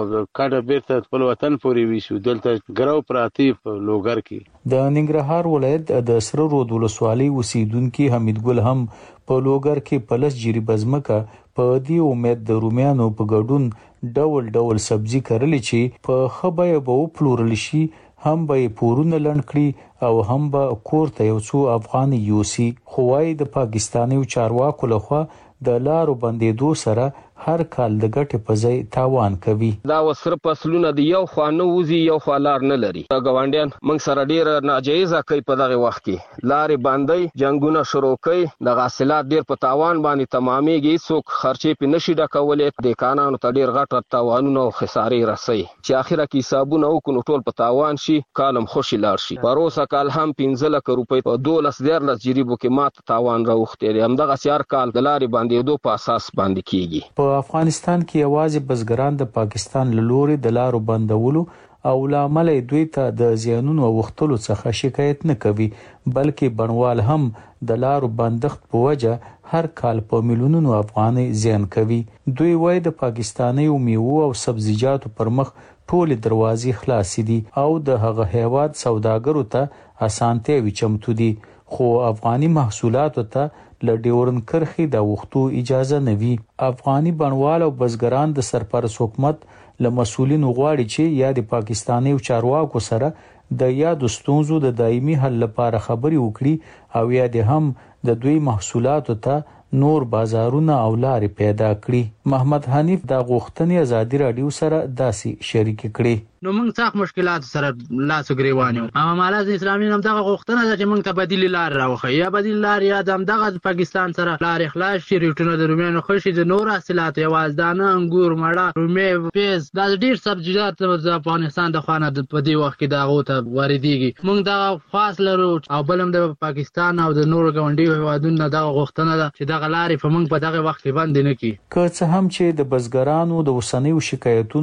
کډه بیرته خپل وطن پورې ویشو دلته ګرو پراتی په لوګر کې. د ننګرهار ولایت د سره رود ولسوالۍ اوسیدونکو حمید ګل هم په لوګر کې پلس جری بزمکه په دې امید د رومیانو په ګډون ډول ډول سبزی کرلی چې په خبره به پلورل شي هم به پورونه لنکړي او هم به کور ته یو څو افغان یوسي. خوای د پاکستاني چارواکو لخوا د لارو بندیدو سره هر کال د ګټې په ځای تاوان کوي. دا وسره فصلونه دی یو خو نه وزي یو خو لار نه لري. دا ګوانډیان موږ سره ډیر ناجایزه کوي په دغه وخت کې لارې باندې جنگونه شروع کوي د حاصلات ډیر په تاوان باندې تمامېږي څوک خرچې په نشي ډکولې د کانانو ته ډیر غټ تاوانونه او خسارې رسي چې اخیره کې حسابونه وکړو ټول په تاوان شي کالم خوشي لار شي. پروسه کال هم پنځه لک روپۍ په دولس دیرلس جریبو کې مات تاوان راوخته دي. همدغه سیار کال د لارې باندې دوه په اساس باندې کیږي. په افغانستان کې یوازې بزګران د پاکستان له لوري د لارو بندولو او لامل دوی ته د زیانونو وختلو څخه شکایت نه کوي بلکې بڼوال هم د لارو بندښت په وجه هر کال په میلیونونو افغانۍ زیان کوي. دوی وایي د پاکستاني میوو او سبزیجاتو پر مخ ټول دروازې خلاصې دي او د هغه هیواد سوداګرو ته اسانتیاوي چمتو دي خو افغاني محصولاتو ته لډیورن کرخي د وختو اجازه نه وی. افغاني بڼوال او بزګران د سرپرست حکومت له مسولینو غواړي چې یا د پاکستاني چارواکو سره د یاد ستونزو د دایمي حل لپاره خبري وکړي او یا د هم د دوی محصولاتو ته نور بازارونه او لارې پیدا کړي. محمد حنیف د غوښتنې آزادی رادیو سره داسې شریک کړي. نو موږ څاخ مشکلات سره لاس ګریوان یو اما مالات اسلامي هم دغه غوښتنه ده چې موږ ته بدیل لار راوخی یا بدیل لار یا د دغه پاکستان سره لار اخلاص شي ریټونه د رومیانو خوشي د نور حاصلات یواز دانه انګور مړه رومي پیاز دا ډیر سبزیجات د افغانستان د خوانه په دې وخت کې دا غوته واردېږي. موږ دا خاص لرو او بلم د پاکستان او د نور ګاونډي هیوادونو دغه غوښتنه ده چې دغه لارې په موږ په دغه وخت کې باندې نه کی. که څه هم چې د بزګرانو د وسنیو شکایتونو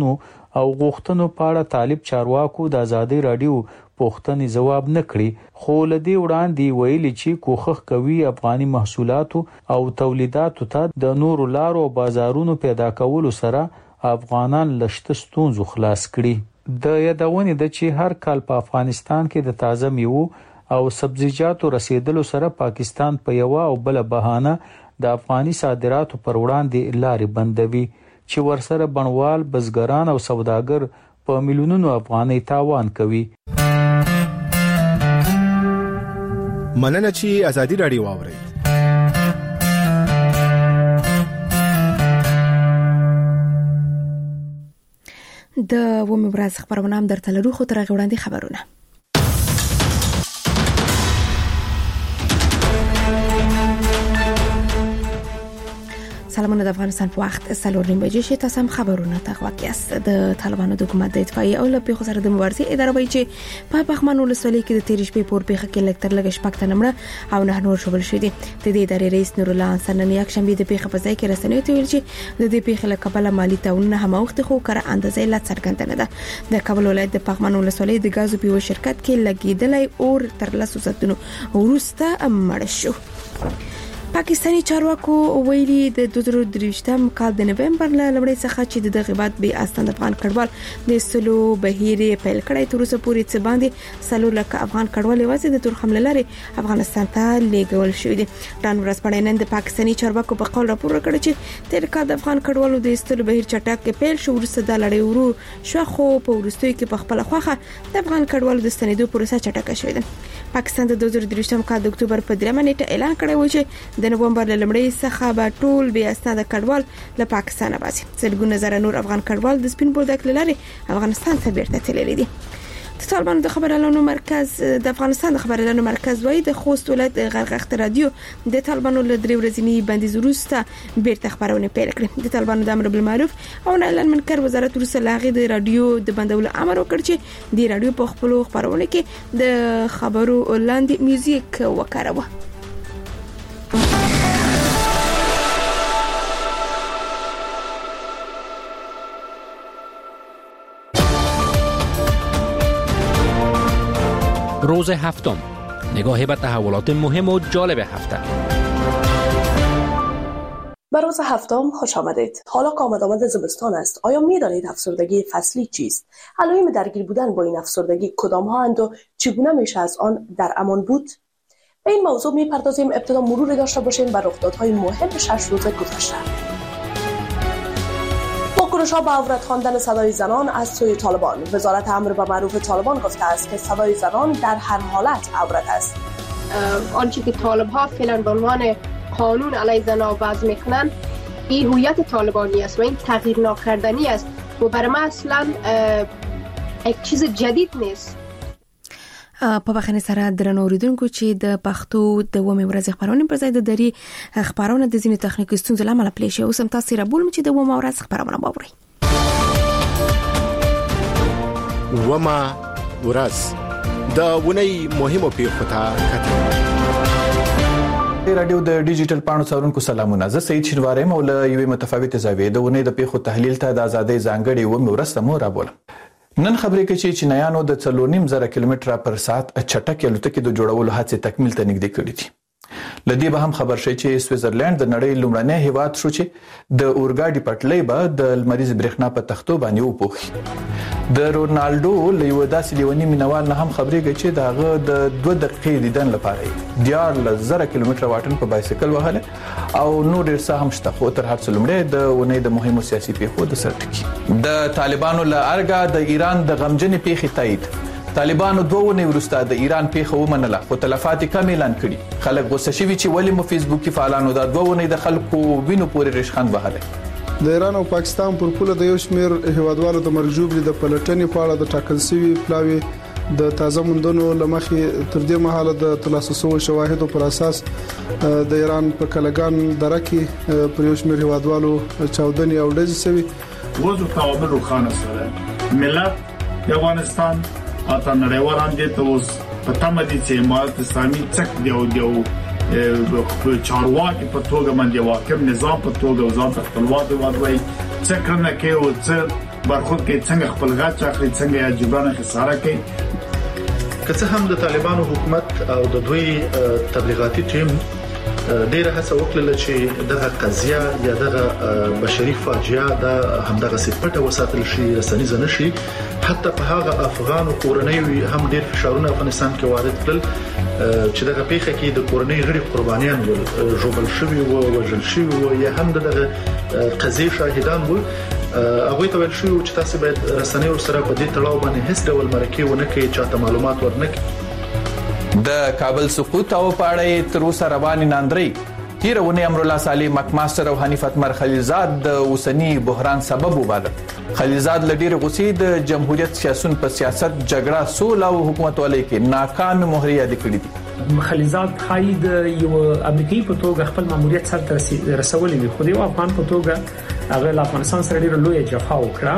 او غوښتنو په اړه طالب چارواکو د ازادي رادیو پوښتنې جواب نه کړي، خو لدی وړاندې ویلي چې کوښښ کوي افغاني محصولاتو او تولیداتو ته د نورو لارو او بازارونو پیدا کولو سره افغانان لشته ستونزو خلاص کړي. د یادونه ده چې هر کال په افغانستان کې د تازه میوو او سبزیجاتو رسیدلو سره پاکستان په یو او بل بهانه د افغاني صادراتو پر وړاندې لارې بندوي چې ورسره بڼوال، بزګران او سوداګر په میلیونونو افغانۍ تاوان کوي. مننه چې ازادي رادیو واوري. د ومه ورځ خبرونه هم درته لرو، خو تر هغه وړاندې خبرونه. سلامونه د افغانستان په وخت سلور نیم بجې شي تاسو هم خبرونه تغواکیاست. د طالبانو د حکومت د دفاعي او له پیښو سره د مبارزې اداره وایي چې په پخمن ولسوالۍ کې د تیر شپې پور پیښه کې لکتر لګ شپږ تنه مړه او نه نور شوبل شوی دي. د دې ادارې رئیس نور الله انصار نن یک شنبه د پیښه په ځای کې رسنیو ته ویل چې د دې پیښې له کبله مالی تاوانونه هم وخت خو کړه اندازې لا څرګنده نه ده. د کابل ولایت د پخمن ولسوالۍ د غازو پیو شرکت کې لګیدلې اور تر لاسو ساتونو ورسته مړ شو. پاکستانی چارواکو ویلي د دوه زره درویشتم کال د نومبر له لومړۍ څخه چې د غیبت به استند افغان کډوال د سلو بهیر پیل کړی تر اوسه پورې څه باندې سلو لکه افغان کډوال وځي د تور حمله لري افغانستان ته لیږل شوی دي. ډان ورځپاڼې نن د پاکستانی چارواکو په قول راپور کړی چې تیر کال د افغان کډوالو د سلو بهیر چټک پیل شو ورسته د لړۍ ورو شو، خو په ورستوي کې په خپل خوخه د افغان کډوالو د ستنېدو پروسه چټکه شوې ده. پاکستان د دوه زره درویشتم کال د اکتوبر په درېمه نیټه اعلان کړی و چې د نومبر له لومړۍ څخه به ټول بیا اسناد کډوال له پاکستان باسي. سلګونه زره نور افغان کډوال د سپین بولدک لاري افغانستان ته بیرته تللي دي. د طالبانو د خبريالانو مرکز د افغانستان د خبريالانو مرکز وایي د خوست ولایت غرغښت رادیو د طالبانو له درې ورځې بندیز وروسته بیرته خبرونه پیل کړې. د طالبانو د امر بالمعروف او نهي عن المنکر وزارت وروسته لاغي د رادیو د بندولو امر وکړ چې د رادیو په خپل خبرونه کې د خبرو لاندې میوزیک وکاروه. روز هفتم، نگاهی به تحولات مهم و جالب هفته. به روز هفتم خوش آمدید. حالا که آمد آمد زمستان است، آیا می دانید افسردگی فصلی چیست؟ علائم درگیر بودن با این افسردگی کدام ها اند و چگونه میشه از آن در امان بود؟ به این موضوع می پردازیم. ابتدا مروری داشته باشیم بر رخدادهای مهم شش روز گذشته. واکنش‌ها به عورت خواندن صدای زنان از سوی طالبان. وزارت امر به معروف طالبان گفته است که صدای زنان در هر حالت عورت است. آنچه که طالب‌ها فعلا به عنوان قانون علیه زنان وضع می‌کنند این هویت طالبانی است و این تغییر ناکردنی است و برای ما اصلا یک چیز جدید نیست. په بخښنې سره درنو اوریدونکو چې د پښتو د ومه ورځ خبرونه پر ځای د دري خبرونه د ځینې تخنیکي ستونزو لامل پلی شي. اوس هم تاسو را بولم چې د ومه ورځ خبرونه باوري. ومه ورځ د ونی مهمو پیښو ته کتل. رادیو د ډیجیټل پاڼو څارونکو سلامونه. زه سید شینواری مولا یوې متفاوت زاویې د ونی د پیښو تحلیل ته د ازادۍ ځانګړي ومه ورځ مو را بولم. نن خبرې کوي چې چینایانو د څلور نیم زره کیلومتره پر ساعت چټکې الوتکې د جوړولو هڅې تکمیل ته نږدې کړې دي. لدی به هم خبر شي چې سویټزرلند د نړۍ لومړنی هیواد شو چې د اورګاډي پټلۍ به د لمریز برېښنا په تختو باندې وپوښي. د رونالډو له یو داسې لیونی مینوال نه هم خبرېږي چې دغه د دوه دقیقې دیدن لپاره دیار زره کیلومتره واټن په بایسکل وهله او نور ډیر څه هم شته. خو تر هر څه لومړی د ونې د مهمو سیاسي پیښو د سرټکی د طالبانو له ارګه د ایران د غمجنې پیښې تایید. طالبانو دوه ونې ورسته د ایران پیښه ومنله خو تلفات کم اعلان کړي. خلک غوسه شوي چې ولې مو فیسبوکي فعالانو دا دوه ونې د خلکو وینو پورې رشخند وهله. د ایران او پاکستان پر پوله د یو شمیر هیوادوالو د مرګ جوړې د پلټنې په اړه د ټاکل شوی پلاوی د تازه موندنو لمخې تر دې مهاله د تلاسسو شواهدو پر اساس د ایران په کلګان دره کې پر یو شمیر هیوادوالو چاودنې او ډزې شوي. وځو تعامل روخانه سره ملت افغانستان اته نړیوال اندې ته اوس په تمه دي چې امارات اسلامي څخه دیو دیو چارواکي په توګه باندې واکم نظام په توګه وزارت خپلواک وادوي څنګه کې او څه برخورد کوي څنګه خپل غاټ اخلي څنګه یا جبران خساره کوي. که څه هم د طالبانو حکومت او د دوی تبلیغاتي ټیم ډیره هڅه وکړه چې دغه قضیه یا دغه بشري فاجعه د همدغه سپټه وساتل شي رسنیز نه شي. حتی په هغه افغان کورنۍ هم ډیر فشارونه افغانستان کې وارد کړل چې دغه پیښه کې د کورنۍ غړي قربانيان ول جوړل شوی او وژل شوی او یا هم دغه قضیه شاهدان ول. هغه ته ویل شو چې تاسو باید رسنۍ سره په دې تړاو باندې هیڅ ډول مرکه ونه کوي چې تاسو معلومات ورنکړي. د کابل سقوط او پاړې تر اوسه رواني ناندري تیرونه امرالله صالح مکماستر او حنیفت مر خلیلزاد د اوسنی بحران سبب وباله. خلیلزاد لډیر غوسې د جمهوریت سیاسون په سیاست جګړه سول او حکومت ولې کې ناکام مهریه د کړې دي. خلیلزاد خاید یو امریکایي په توګه خپل ماموریت سره رسولې وي خو د افغان په توګه هغه افغانستان سره ډیر لوی جفا وکړه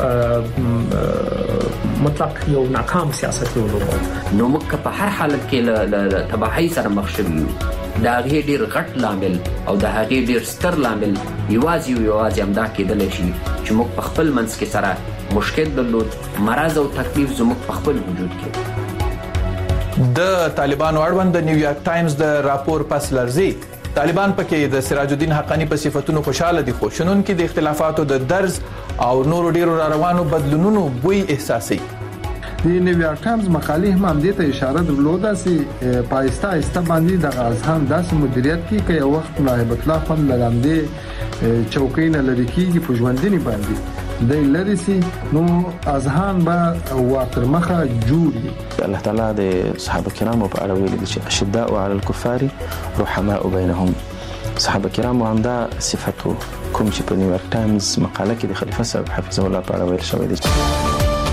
او مطلق یو ناکام سیاست یو لرو. نو موږ په هر حالت کې له تباہي سره مخ شوو. دا هغه ډیر غټ لامل او دا هغه ډیر ستر لامل یوازې یوازې امدا کېدل شي چې موږ په خپل منځ کې سره مشکل درلود مرز او تکلیف زموږ په خپل وجود کې. د طالبانو اړوند د نیویارک ټایمز د راپور پس لرزي طالبان پکې د سراج الدین حقانی په صفاتونو خوشاله دي خو شنن کې د اختلافاتو د درز او نورو ډیرو روانو بدلونونو بوی احساسي. د نیویارک ټایمز مقالې هم دې ته اشاره درلوده چې پایسته ایسته باندې د غازهم داسې مدیریت کې کې یو وخت نائب الله خان لاندې چوکۍ نه لري کېږي په ژوندني باندې د لری سي نو اذهان به واقر مخه جوړي. الله تعالی د صحابه کرامو په اړه ویلي چې اشداء علی الكفار رحماء بینهم. صحابه کرامو هم دا صفاتو کوم چې په نیویارک ټایمز مقاله کې د خلیفہ صاحب حفظه الله په اړه ویل شوی دی.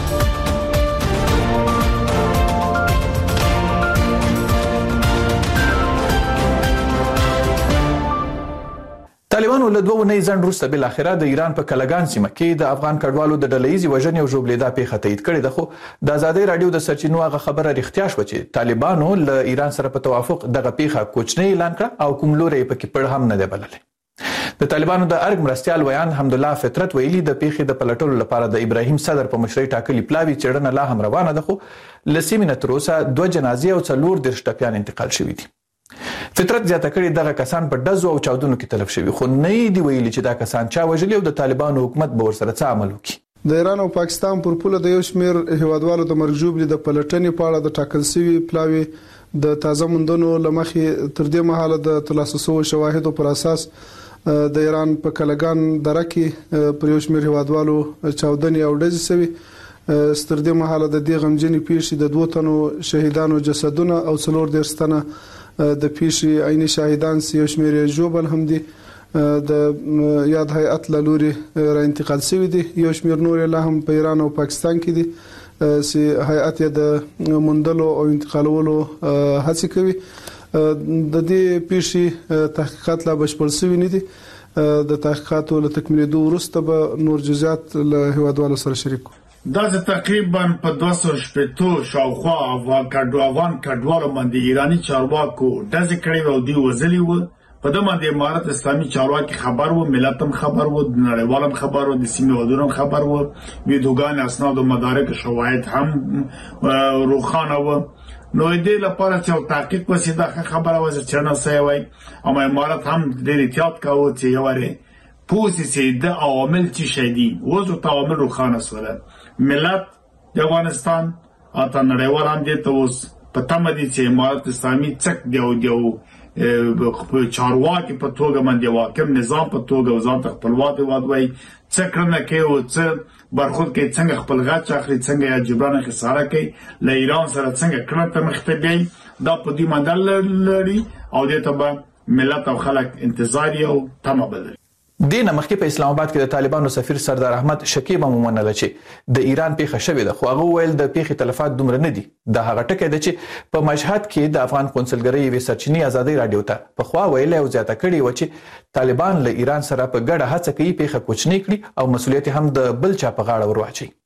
طالبانو له دوه نه ځند وروسته بل اخره د ایران په کلګان سیمه کې د افغان کډوالو د ډلهیزي وژنې او ژوبلیدا پیښه تایید کړې ده. خو د آزادۍ رادیو د سرچینو هغه خبره رښتیا شوه چې طالبانو له ایران سره په توافق دغه پیښه کوچنی اعلان کړ او کوم لوري پکې پړ هم نه دی بللې. د طالبانو د ارګ مرستيال ویان حمدالله فطرت ویلي د پیښې د پلټلو لپاره د ابراهیم صدر په مشرۍ ټاکلي پلاوی چړنه لا هم روانه ده. خو لسیمینه تر اوسه دوه جنازې او څلور د شټپیان انتقال شوې دي. فطرت زیاته کړي دغه کسان په دزو او چاودنو کې تلف شوي خو نه دی ویلي چې دا کسان چا وژلي او د طالبانو حکومت به ورسره څه عمل وکړي. د ایران او پاکستان پر پوله د یو شمیر هیوادوالو د مرګ ژوبلې د پلټنې په اړه د ټاکل شوی پلاوی د تازه موندنو لمخې تر دې مهاله د تلاسسو شواهدو پر اساس د ایران په کلګان دره کې پر یو شمیر هیوادوالو چاودنې او ډزې شوي. ستر دې مهاله د دې غمجنې پیښې د دوه تنو شهیدانو جسدونه او څلور درستنه د پیښې عیني شاهدان یو شمیر جوبل هم دي د یاد هیئت لوري را انتقال شوی دي. یو شمیر نور له هم په ایران او پاکستان کې دي چې هیئت د مندلو او انتقالولو هڅه کوي. د دې پیښې تحقیقات لا بشپړ شوی نه دي. د تحقیقاتو له تکمیلېدو وروسته به نور جزئیات له هیوادوالو سره شریک کوو. دا تقریبا په دوه سوه شپږ شاوخوا افغان کډوالو کډوالو باندې ایرانی چارواکو د ذکرې او دی وزلی و په دمه د امارات اسلامي چارواکي خبر وو ملت هم خبر وو نړیوال خبر وو د سیمې ودونو خبر وو ویډیوګان اسناد او مدارک شواهد هم روخانه وو. نو دې لپاره چې تحقیق وسیده خبره وځي چې نه سوي وای او امارات هم د احتیاط کاوه چې یواره پوسی سي د عوامل چې شدي وځو تعامل روخانه سره ملت د افغانستان اته نړیوال هم دي ته اوس په تمه دي چې امارات اسلامي څک دی او دیو په چارواکي په توګه باندې واکم نظام په توګه وزارت خپلواکي وادوي څک نه کوي او څه برخورد کوي څنګه خپل غاټ اخلي څنګه یا جبران خساره کوي له ایران سره څنګه کړه ته مختبي دا په دې مندل لري او دې ته ملت او خلک انتظار یو تمه بدل. دین مخکې په اسلام آباد کې د طالبانو سفیر سردار احمد شکیب هم ومنل چې د ایران پیښه شوې ده خو هغه ویل د پیښې تلفات دومره نه دي. د هغه ټکی ده چې په مشهد کې د افغان قونسلګرۍ یوې سرچینې آزادۍ رادیو ته په خوا ویلي او زیاته کړې و چې طالبان له ایران سره په ګډه هڅه کوي پیښه کوچنۍ کړي او مسولیت هم د بل چا په غاړه ور واچي.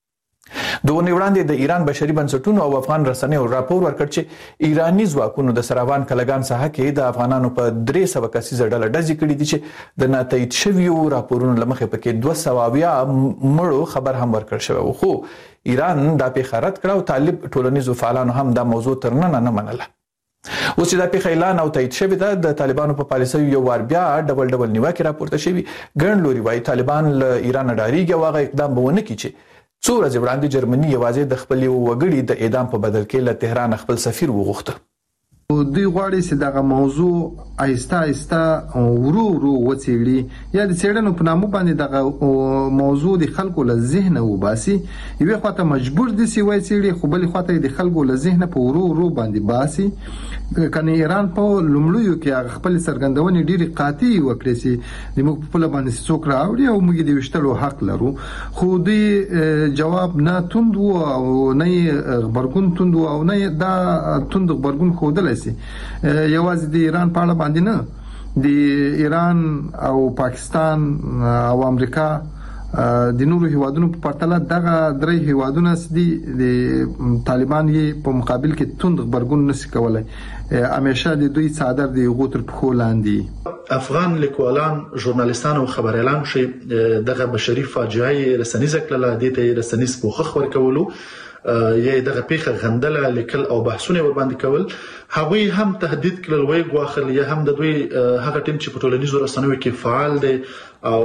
دوه وړاندې د ایران بشري بنسټونو او افغان رسنیو راپور ورکړ چې ایرانی ځواکونو د سراوان کلګان ساحه کې د افغانانو په درې سوه کسیزه ډله ډزې کړې دي چې د ناتایید شویو راپورونو له مخې پکې دوه سوه اویا مړو خبر هم ورکړ شوی و، خو ایران دا پیښه رد کړه او طالب ټولنیزو فعالانو هم دا موضوع تر ننه نه منله. اوس چې دا پیښه اعلان او تایید شوې ده، د طالبانو په پالیسیو یو وار بیا ډبل ډبل نیوکې راپورته شوي. ګڼ لوري وایي طالبان له ایران ډاریږي او هغه اقدام به ونه کړي چې څو ورځې وړاندې جرمني یوازې د خپل وګړي د اعدام په بدل کې له تهران خپل سفیر وغوښته. دوی غواړي چې دغه موضوع آهسته آهسته ورو ورو وڅېړي یا د څېړنو په نامه باندې دغه موضوع د خلکو له ذهنه وباسي. یوې خواته مجبور دي چې وایي څېړي، خو بلې خواته د خلکو له ذهنه په ورو ورو باندې باسي. کنه ایران په لومړیو کې هغه خپل څرګندونې ډېرې قاطع وکړې چې د موږ په خپل باندې څوک راوړي او موږ د وشتلو حق لرو، خو دوی جواب نه توند وو او نه خبرګون توند وو او نه دا توند خبرګون ښودلی سي. یوازې د ایران په اړه باندې نه، د ایران او پاکستان او امریکا د نورو هیوادونو په پرتله دغه درې هیوادونه دي د طالبان یې په مقابل کې توند خبرګون نشي کولای. همیشه د دوی صادر دی غوتر په خو لاندې افغان لیکوالان، ژورنالیستان او خبريالان شي دغه بشري فاجعه رسنیزه کړله، د دې رسنیز پوښښ ورکولو یا دغه پیښه غندله، لیکل او بحثونه ور باندې کول. هغوی هم تهدید کړل وای غواخل یا هم د دوی هغه ټیم چې په ټولنیزو رسنیو کې فعال دي او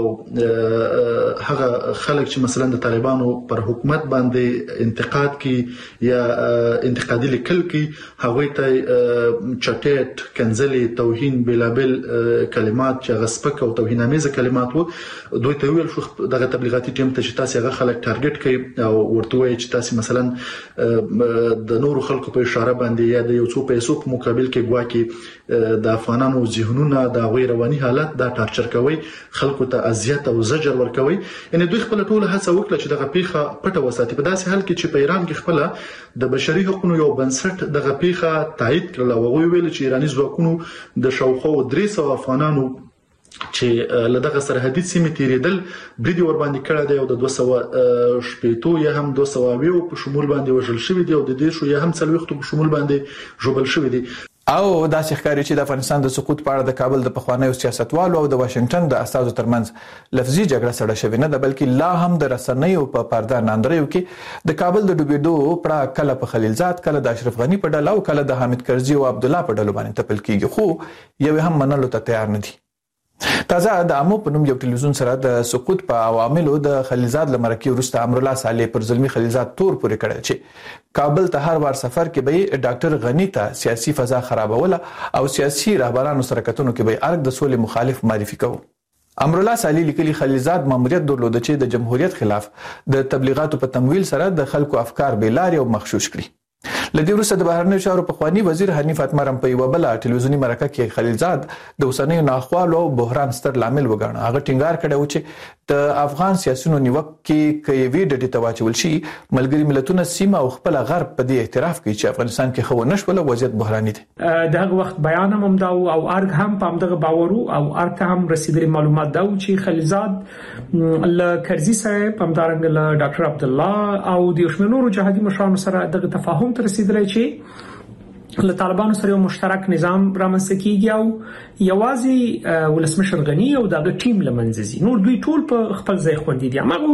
هغه خلک چې مثلا د طالبانو پر حکومت باندې انتقاد کوي یا انتقادي لیکل کوي، هغوی ته چټیټ، کنځلي، توهین، بلابل کلمات چې غسپک او توهینامیزه کلمات وو، دوی ته ویل شو دغه تبلیغاتي ټیم ته چې تاسو هغه خلک ټارګټ کوي او ورته وایي چې تاسو مثلا د نورو خلکو په اشاره باندې یا د یو څو پیسو په مقابل کې ګواکي د افغانانو ذهنونه د غیر رواني حالت دا ټارچر کوي، خلکو ته اذیت او زجر ورکوي. یعنی دوی خپل ټول هڅه وکړه چې دغه پیښه پټه وساتي، په داسې حال کې چې په ایران کې خپل د بشري حقوقو یو بنسټ دغه پیښه تایید کړل او ویل چې ایرانی ځواکونو د شاوخوا درې سوه افغانانو چې لدغه سرحدي سیمې تیریدل بریدي ور باندې کړه دی او د دوه سوه شپېتو یا هم دوه سوه اویا په شمول باندې وژل شوي دي او د دې شو یا هم څلوېښتو په شمول باندې ژوبل شوي دي. او داسې ښکاري چې د افغانستان د سقوط په اړه د کابل د پخوانیو سیاستوالو او د واشنگټن د استازو ترمنځ لفظي جګړه سړه شوې نه ده، بلکې لا هم د رسنیو په پرده ناندریو کې د کابل د ډوبېدو پړه کله په خلیلزاد، کله د اشرف غني په ډله او کله د حامد کرزي او عبد الله په ډلو باندې تپل کیږي، خو یو هم منلو ته تیار نه دي. تازه د امو په نوم یو ټلویزیون سره د سقوط په عواملو د خلیلزاد لمرکي وروسته امرالله صالح پر ظلمي خلیلزاد تور پورې کړی چې کابل ته هر وار سفر کې به ډاکټر غنی ته سیاسي فضا خرابوله او سیاسي رهبرانو سره کتونو کې به ارګ د سولې مخالف معرفي کوي. امرالله صالح لیکلي خلیلزاد ماموریت درلود چې د جمهوریت خلاف د تبلیغاتو په تمویل سره د خلکو افکار بیلاري او مغشوش کړي. لدې وروسته د بهرنیو چارو پخوانی وزیر حنیف اتمرم په یو بل ټلویزیونی مرکه کې خلیلزاد د اوسنیو ناخوالو او بحران ستر لامل وګاڼه. هغه ټینګار کړی و چې د افغان سیاسيونو نیوکې کې وی ډډې ته واچول شي، ملګری ملتونه سیمه او خپل غرب په دې اعتراف کوي چې افغانستان کې خو نشول وضعیت بحراني دی. دغه وخت بیان هم دا او ارګ هم په همدغه باور او ارګ هم رسیدلي معلومات دا چې خلیلزاد ل کرزي سره په همدارنګ له ډاکټر عبد الله او د یشمنورو جهادي مشرانو سره دغه تفاهم تر رسیدلی چې له طالبانو سره یو مشترک نظام رامنځته کیږي او یوازې ولسمشر غنی او د ټیم لمنځي نور دوی ټول په خپل ځای خوندي دي. هغه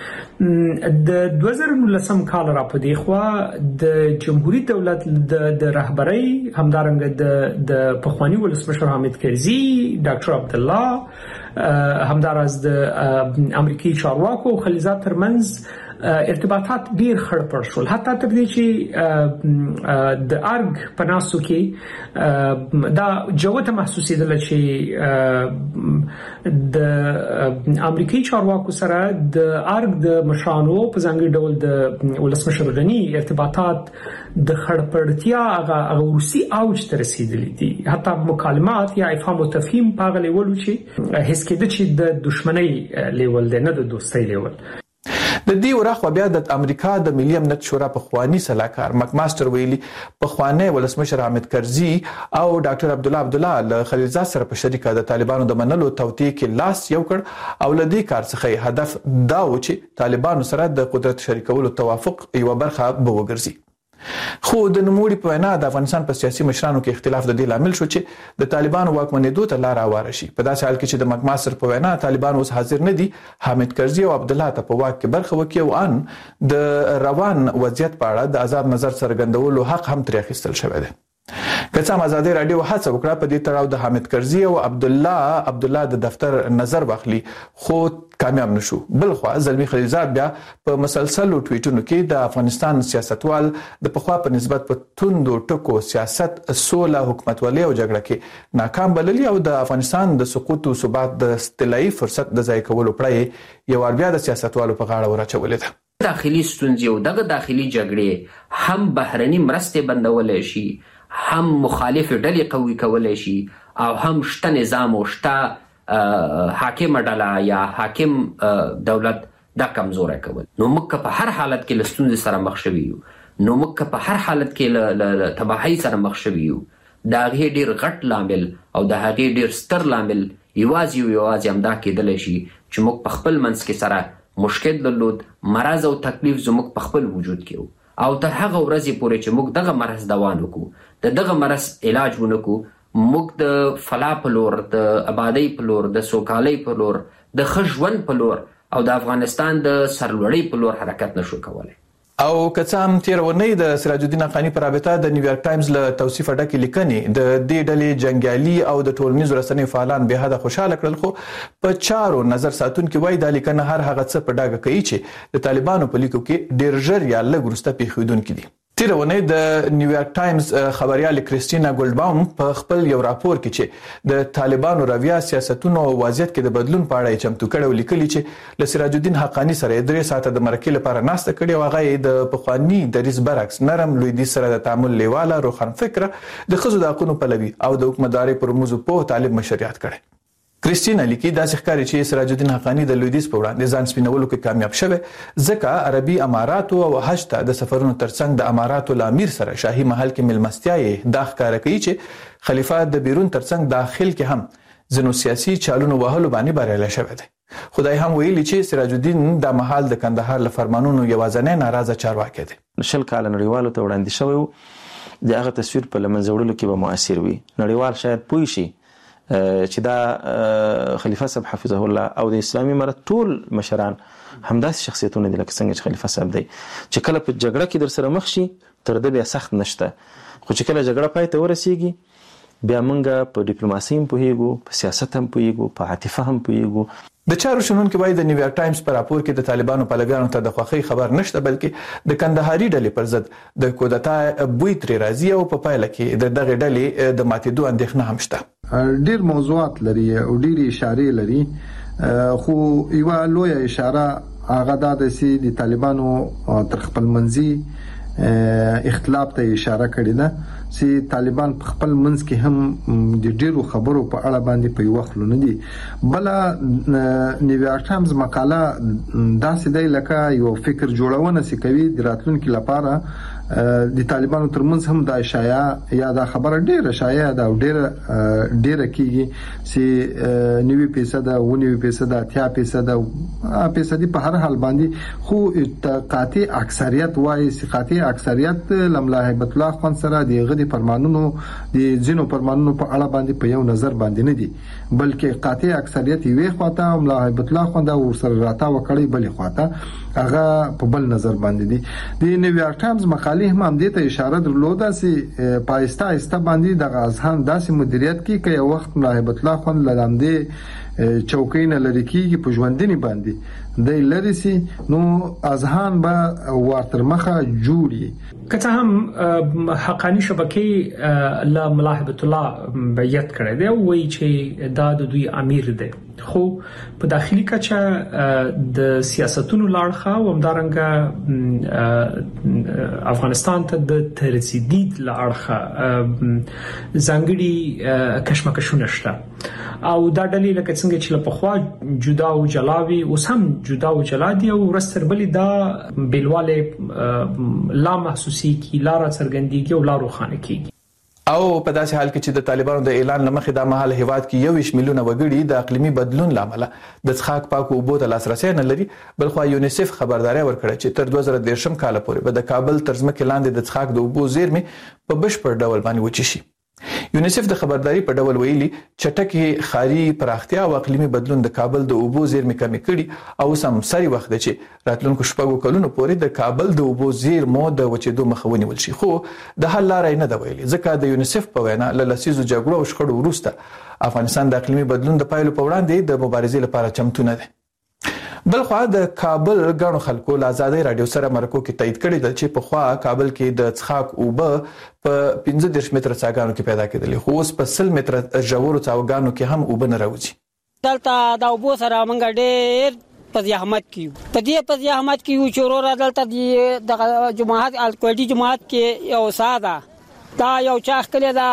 چې د دوه زره نولسم کال را پدې خو د جمهوریت دولت د رهبرۍ همدارنګ د د پخوانی ولسمشر حامد کرزي، ډاکټر عبد الله، همدارس د امریکایي چارواکو خلیلزاد ترمنځ ارتباطات ډیر خړپړ شول، حتی تر دې چې د ارګ په ناسو کې دا جوته محسوسېدل چې د امریکایي چارواکو سره د ارګ د مشرانو په ځانګړي ډول د ولسمشر غنی ارتباطات د خړپړتیا هغه روسي اوج ته رسیدلي دي، حتی مکالمات یا افهام او تفهیم په غلې ولو چې هیڅ کېده چې د دښمنۍ لیول دی نه د دوستۍ لیول. د دې وراخوا بیا د امریکا د ملي امنیت شورا په خواني سلاکار مک ماستر ویلي په خوانه ولسمشر حامد کرزي او ډاکټر عبد الله عبد الله له خلیلزاد سره په شریکه د طالبانو د منلو توطئه کې لاس یو کړ او لدی کار څخه هدف دا و چې طالبانو سره د قدرت شریکولو توافق یو برخه به وګرځي. خو د نوموړي په وینا د افغانستان په سیاسي مشرانو کې اختلاف د دې لامل شو چې د طالبانو واکمنېدو ته لار هواره شي. په داسې حال کې چې د مک ماستر په وینا طالبان اوس حاضر نه دي حامد کرزي او عبد الله ته په واک کې برخه وکړي او ان د روان وضعیت په اړه د آزاد نظر څرګندولو حق هم ترې اخیستل شوی دی. کڅام ازادي رادیو هڅه وکړه په دې تړاو د حامد کرزي او عبد الله عبد الله د دفتر نظر واخلي خو کامیاب نشو. بل خو زلمی خلیلزاد بیا په مسلسل ټویټونو کې د افغانستان سیاستوال د پخوا په نسبت په توندو ټکو سیاست سوله حکومتولي او جګړه کې ناکام بللی او د افغانستان د سقوط او ثبات د استلایي فرصت د ځای کولو پړای یو بیا د سیاستوالو په غاړه ورچولې ده. داخلي ستونزې او دغه داخلي جګړې هم بهرني مرستې بندولای شي هم مخالف ډلې قوي کولای شي او هم شته نظام او شته حاکم ډله یا حاکم دولت دا کمزوری کول. نو موږ په هر حالت کې له ستونزې سره مخ شوي یو نو موږ په هر حالت کې له تباهۍ سره مخ شوي یو. د هغې ډېر غټ لامل او د هغې ډېر ستر لامل یوازې او یوازې همدا کېدلی شي چې موږ په خپل منځ کې سره مشکل درلود مرض او تکلیف زموږ په خپل وجود کې و او تر هغه ورځې پورې چې موږ دغه مرض دوا نکړو د دغه مرض علاج ونکړو موږ د فلاح په لور د آبادۍ په لور د سوکالۍ په لور د ښه ژوند په لور او د افغانستان د سرلوړۍ په لور حرکت نشو کولی. او کڅام تیر ونی د سراج الدین افغاني په رابطه د نیویارک ټایمز له توصیف ډکې لیکنې د دې ډلې جنگیالي او د ټولنیزو رسنیو فعالان به حد خوشاله کړل خو په چارو نظر ساتونکو وایي د لیکنه هر هغه څه په ډاګه کوي چې د طالبانو په لیکو کې ډیر ژر یا لږ وروسته پیښیدونکي دي. تیر ونی د نیویارک ټایمز خبريال کریستینا ګولډباوم په خپل یو راپور کې چې د طالبانو رویه سیاستونو او وضعیت کې د بدلون په اړه چمتو کړو لیکلي چې ل سراج الدین حقانی سره درې ساعته د مرکې لپاره ناسته کړې او هغه د پخوانی دریز برعکس نرم لویدي سره د تعامل لیواله روخان فکر د خزو د حقوقو پلوي او د حکومتداري پر موضوع په طالب مشریات کړي. کریستینا لیکي دا ښکاري چې سراج الدین حقانی د لویدیز په وړاندې ځان سپینولو کې کامیاب شوه ځکه عربي اماراتو او حج ته د سفرونو ترڅنګ د اماراتو الامیر سره شاهي محل کې ملمستیا یې دا ښکارا کوي چې خلیفہ د بیرون ترڅنګ داخل کې هم ځینو سیاسي چالونو وهلو باندې بریالی شوی دی. خدای هم ویلي چې سراج الدین د محل د کندهار له فرمانونو یوازنی ناراضه چارواکي دی. شل کال نړیوالو ته وړاندې شوی د هغه تصویر په لمنځه وړلو کې به مؤثر وي. نړیوال شاید پوه شي چې دا خلیفہ صاحب حفظه الله او د اسلامي امارت ټول مشران همداسې شخصیتونه دي لکه څنګه چې خلیفہ صاحب دی چې کله په جګړه کې در سره مخ شي تر دې بیا سخت نشته خو چې کله جګړه پای ته ورسیږي بیا موږ په ډیپلوماسي هم پوهیږو په سیاست هم پوهیږو په عاطفه هم پوهیږو. د چارو شنونکو وایي د نیویارک ټایمز په راپور کې د طالبانو پلویانو ته د خوښۍ خبر نشته بلکې د کندهاري ډلې پر ضد د کودتا بوی ترې راځي او په پایله کې د دغه ډلې د ماتېدو اندېښنه هم شته. ډیر موضوعات لري او ډیر اشارې لري خو یو لویه اشاره هغه د سي د طالبانو تر خپل منځي اختلاف ته اشاره کړې ده چې طالبان په خپل منځ کې هم د ډیرو خبرو په اړه باندې په یو خلونه دي. بل نیویارک ټایمز مقاله داسې دی لکه یو فکر جوړونه سي کوي د راتلونکو لپاره د طالبانو ترمنځ هم د شایعه یا د خبره ډیره شایعه ده او ډیره ډیره کیږي چې نوي فیصد او نوي فیصد اتیا فیصد او فیصد په هر حال باندې خو قاطع اکثریت وایي چې قاطع اکثریت لملا هیبت الله خان سره د د فرمانونو د ځینو فرمانونو په اړه باندې په یو نظر باندې نه دي بلکې قاطع اکثریت یې خواته ملا هیبت الله خان دا ورسره راته وکړي بلې خواته هغه په بل نظر باندې دي. د نیویارک ټایمز مقالې هم هم دې ته اشاره درلوده چې پایسته آیسته باندې د غازهان داسې مدیریت کې کې یو وخت ملا هیبت الله خان لامدې چوکین لري کېږي په ژوندنی باندې د لری سي نو اذهان به ورتر مخه جوړي. که هم حقانی شبکې لا ملاحبت الله بیعت کړی دی او وایي چې دا د دوی امیر دی خو په داخلي کچه د سیاستونو لاړخه او همدارنګه افغانستان ته د ترسیدید لاړخه ځانګړي کشمکشونه شته او دا دلیل لکه څنګه چې په خوا جدا او جلاوي اوس هم جدا او جلا دي او رستربلې دا بیلواله لا محسوسي کی لار څرګندېږي او لار روښانه کیږي او په داسې حال کې چې د طالبانو د اعلان لمخې د مهال هیواد کې یو شمیلونه وګړي د اقلیمي بدلون لامل د څښاک پاکو اوبو ته لاسرسي نه لري بلخو یونیسف خبرداري ورکړه چې تر دوه زره دېرشم کال پورې به د کابل ترڅمکه لاندې د څښاک د اوبو زیرمې په بشپړ ډول باندې وچی شي یونیسف د خبرداري په ډول ویلي چټکي خاري پراختیا او اقلیمي بدلون د کابل د اوبو زیرمې کمی کړي او سم سری وخت دی چې راتلونکو شپږو کلونو پورې د کابل د اوبو زیرمو د وچېدو مخه ونیول شي خو د حل لارې نه دی ویلي ځکه د یونیسف په وینا له لسیزو جګړو او شخړو وروسته افغانستان د اقلیمي بدلون د پایلو په وړاندې د مبارزې لپاره چمتو نه دی بلخو د کابل غاڼو خلکو له آزادۍ رادیو سره مرکو کې تایید کړی دی چې په خوا کابل کې د څښاک اوبه په پنځه دېرش متره څاګانو کې پیدا کېدلې خو اوس په سل متره ژورو څاګانو کې هم اوبه نه راوځي دلته د اوبو سره موږ ډېر په زحمت کې په دې په زحمت کې یو چورور دلته د جماعت الکوټي جماعت کې یو ساده دا یو چاخ کړی دا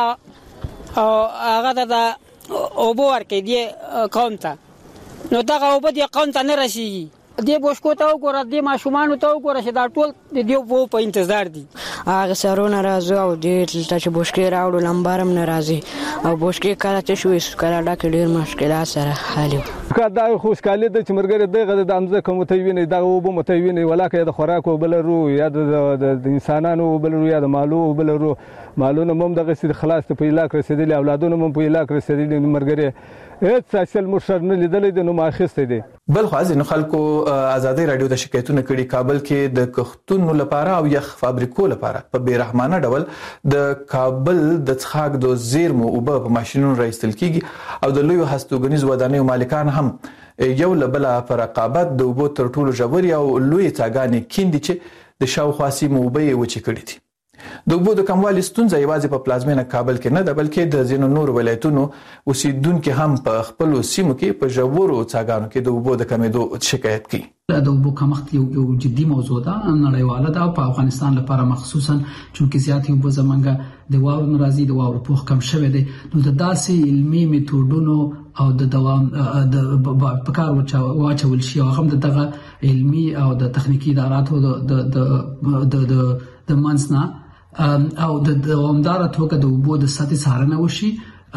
هغه د اوبو ورکې دی قوم ته نو دا اوبه دی قوم ته نه رسیږي دې بوشکو ته وګوره دې ماشومان ته وګوره چې دا ټول د دې وو په انتظار دي هغه سرونه راځي او دې چې بوشکې راوړو لمبارم ناراضي او بوشکې کله چې شوې کله دا ډېر مشکلات سره حل کا دا خوشکالي د چمرګره دغه د امزه کوم ته ویني دا وو مته ویني ولاکه د خوراک او بلرو یا د انسانانو بلرو یا د مالو بلرو مالونه مم دغه سید خلاص په علاق رسیدلي اولادونو مم په علاق رسیدلي مرګره هیڅ اصل مرشد نه لیدلې د نو ماخسته دي بل خو ځینو خلکو آزادۍ رادیو د شکایتونو کړي کابل کې د کښتونو لپاره او یخ فابریکو لپاره په بیرحمانه ډول د کابل د څښاک د زیرمو اوبه په ماشينونو راایستل کیږي او د لوی هستوګنیز ودانیو مالکان هم یو لبل پر رقابت د اوبو تر ټولو ژوري او لوی څاګانې کیندي چې د شاوخوا سیمو اوبه وچې کړي دي د اوبو د کموالي ستونزه یوازې په پلازمینه کابل کې نه ده بلکې د ځینو نور ولایتونو اوسیدونکو هم په خپل سیمو کې په ژورو څاګانو کې د اوبو د کمیدو شکایت کوي د اوبو کمښت یو جدي موضوع ده نړیواله ده په افغانستان لپاره مخصوصا چې زیاتې اوبه زمونږ د واورو ناراضي د واورو پوخ کم شوی دی نو د داسې علمي میتودونو او د دوام د پکار واچول شي او هم دغه علمي او د تخنیکی اداراتو د د د د منځنه او د دوامدار توګه د اوبو د ساتي څارنه وشي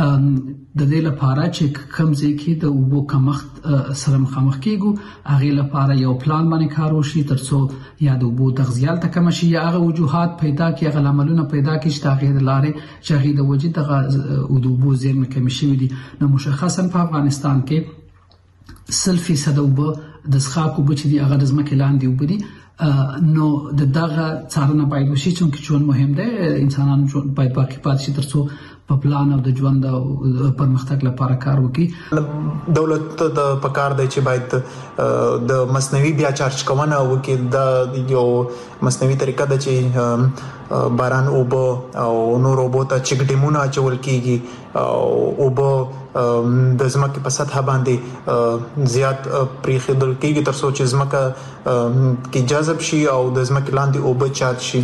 د دې لپاره چې کوم ځای کې د اوبو کمښت سره مخامخ کیږو هغه لپاره یو پلان باندې کار وشي ترڅو یا د اوبو تغذیه ته کم شي یا هغه وجوهات پیدا کړي هغه عملونه پیدا کړي چې هغه د لارې چې هغه د وجود د اوبو زیرمې کم شي دي نو مشخصا په افغانستان کې سل فیصد اوبه د څښاک اوبه چې دی هغه د ځمکې لاندې اوبه دي نو د دغه څارنه باید وشي چې ژوند مهم دی انسانانو ژوند باید باقی پاتې شي ترڅو په پلان او د ژوند پرمختګ لپاره کار وکړي دولت د پکار دی چې باید د مصنوعي بیا چارج کوونه وکړي د یو مصنوعي طریقه د چې باران اوبه او نور اوبه ته چک ډیمونه اچول کیږي او اوبه د ځمکې په سطح باندې زیات پریخیدل کیږي ترڅو چې ځمکه کې جذب شي او د ځمکې لاندې اوبه چارج شي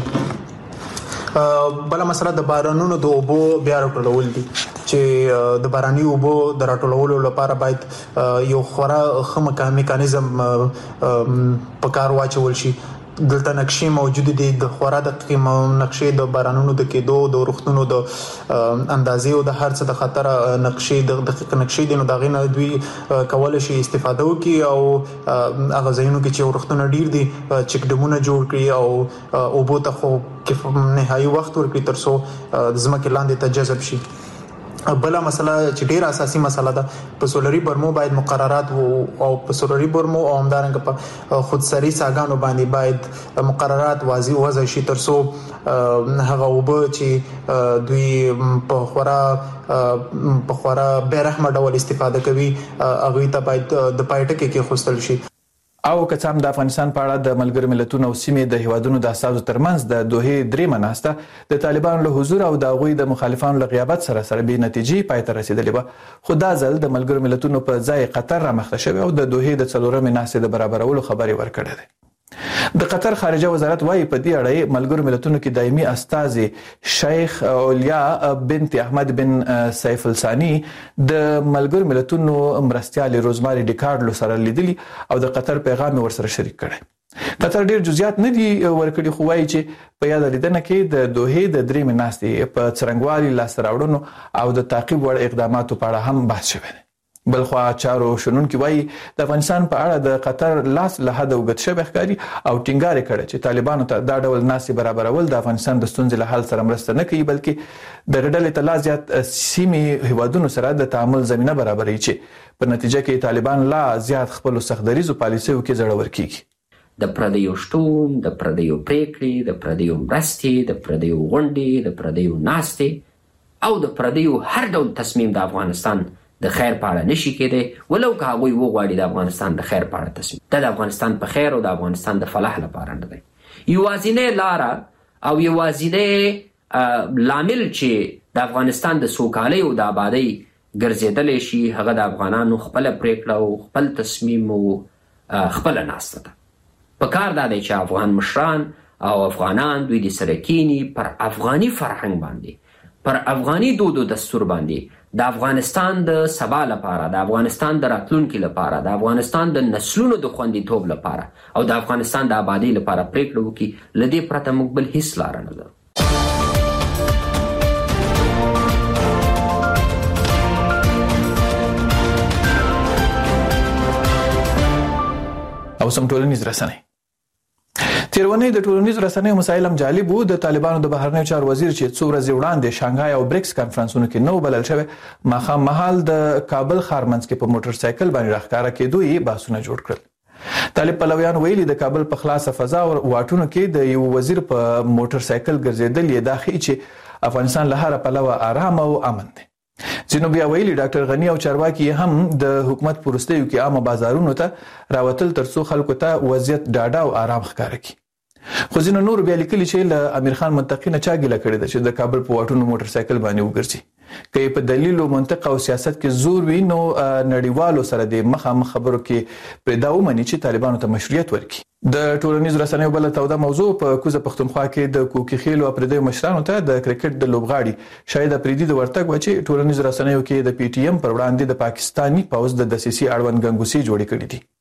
بل مسله د بارانونو د اوبو بیا راټولول دي چې د باراني اوبو د راټولولو لپاره باید یو خورا ښه میکانیزم په کار واچول شي دلته نقشې موجود دي د خورا دقیق نقشې د بارانونو د کېدو د روختونو د اندازې او د هر څه د خطر نقشې د دقیق نقشې دي نو دا غینه دوی کول شي استفاده وکړي او هغه ځایونو کې چې روختونه ډیر دي چک ډیمونه جوړ کړي او اوبو ته خو نهایي وخت ورکړي ترڅو ځمکې لاندې ته جذب شي بل مسله چې ډیره اساسي مسله ده په سولري برمو باید مقررات او په سولري برمو او همدارنګه په خودسري ساګانو باندې باید مقررات واضح وضع شي ترڅو هغه وب چې دوی په خورا په خورا بیرحمه ډول استفاده کوي هغه ته باید د پایټکه کې خوستل شي او کڅام د افغانستان په اړه د ملګرو ملتونو او سیمې د هیوادونو د اساسو ترمنځ د دوه درې مناسته د طالبانو له حضور او د غوي د مخالفانو له غیابت سره سره به نتیجې پای ته رسیدلې و. خو دا ځل د ملګرو ملتونو په ځای قطر را مخته شوی او د دوه د څلورمې ناسې د برابرولو خبري ورکړه ده. د قطر خارجه وزارت وايي په دې اړه ملګرو ملتونو کې دایمي استازي شیخ اولیا بنت احمد بن سیف الثانی د ملګرو ملتونو مرستيال روزماري ډیکارډلو سره لیدلي او د قطر پیغام ورسره شریک کړي. قطر ډیر جزئیات نه دي ورکړي خو وايي چې په یاد لیدنه کې د دوه د درې مناستي په څرنګوالي لاس راوړنو او د تعقیب وړ اقداماتو په اړه هم بحث شوی. بلخوا چارو شنونکي وایي د افغانستان په اړه د قطر لاس له حده وګت شوی ښکاري او ټینګار کړي چې طالبانو ته دا ډول ناسي برابرول د افغانستان د ستونزې له حل سره مرسته نه کوي بلکې د ډلې ته لا زیات سیمې هیوادونو سره د تعامل زمينه برابروي چې په نتیجه کې طالبان لا زیات خپل سختدریزو پالیسیو کې زړور کیږي. د پردیو شتون، د پردیو پریکړې، د پردیو مرستې، د پردیو غونډې، د پردیو ناستې او د پردیو هر ډول تصمیم د افغانستان د خیر په اړه نشي کېدی ولو که هغوی وغواړي د افغانستان د خیر په اړه تصمیم. دا د افغانستان په خیر او د افغانستان د فلاح لپاره نه دی. یوازینی لاره او یوازینی لامل چې د افغانستان د سوکالۍ او د آبادۍ ګرځېدلی شي هغه د افغانانو خپله پریکړه او خپل تصمیم او خپله ناسته ده. په کار دا دی چې افغان مشران او افغانان دوی د سره کینی پر افغاني فرهنګ باندې پر افغاني دود او دستور باندې د افغانستان د سبا لپاره، د افغانستان د راتلونکي لپاره، د افغانستان د نسلونو د خوندیتوب لپاره او د افغانستان د آبادی لپاره پریکړه وکړي. له دې پرته موږ بل هیڅ لاره نه لرو. او سم ټولنیز رسنۍ تیرونی د ټولنیز رسنیو مسایل هم جالب وو. د طالبانو د بهرنیو چارو وزیر چې څو ورځې وړاندې شانګهای او بریکس کانفرنسونو کې نو بلل شوی ماخام مهال د کابل ښار منځ کې په موټر سایکل باندې راښکاره کېدو یې بحثونه جوړ کړل. طالب پلویان ویلي د کابل په خلاصه فضا او واټونو کې د یو وزیر په موټر سایکل ګرځېدل یې دا ښیي چې افغانستان له هر پلوه آرام او امن دی. ځینو بیا ویلي ډاکټر غنی او چارواکي هم د حکومت پروستیو کې عامه بازارونو ته راوتل ترڅو خلکو ته وضعیت ډاډه او آرام ښکاره کړي. خو ځینو نور بیا لیکلي چې له امیر خان منطقي نه چا ګیله کړې ده چې د کابل په واټونو موټر سایکل باندې وګرځي. که په دلیل او منطق او سیاست کې زور وي نو نړیوالو سره د مخامخ خبرو کې پرې دا ومني چې طالبانو ته مشروعیت ورکړي. د ټولنیز رسنیو بل توده موضوع په کوزه پښتونخوا کې د کوکي خیل او پردیو مشرانو ته د کرکټ د لوبغاړي شاهد افریدي د ورتګ و چې ټولنیز رسنیو کې د پی ټی ایم پر وړاندې د پاکستانی پوز د دسیسي اړوند غنګوسي جوړې کړې دي.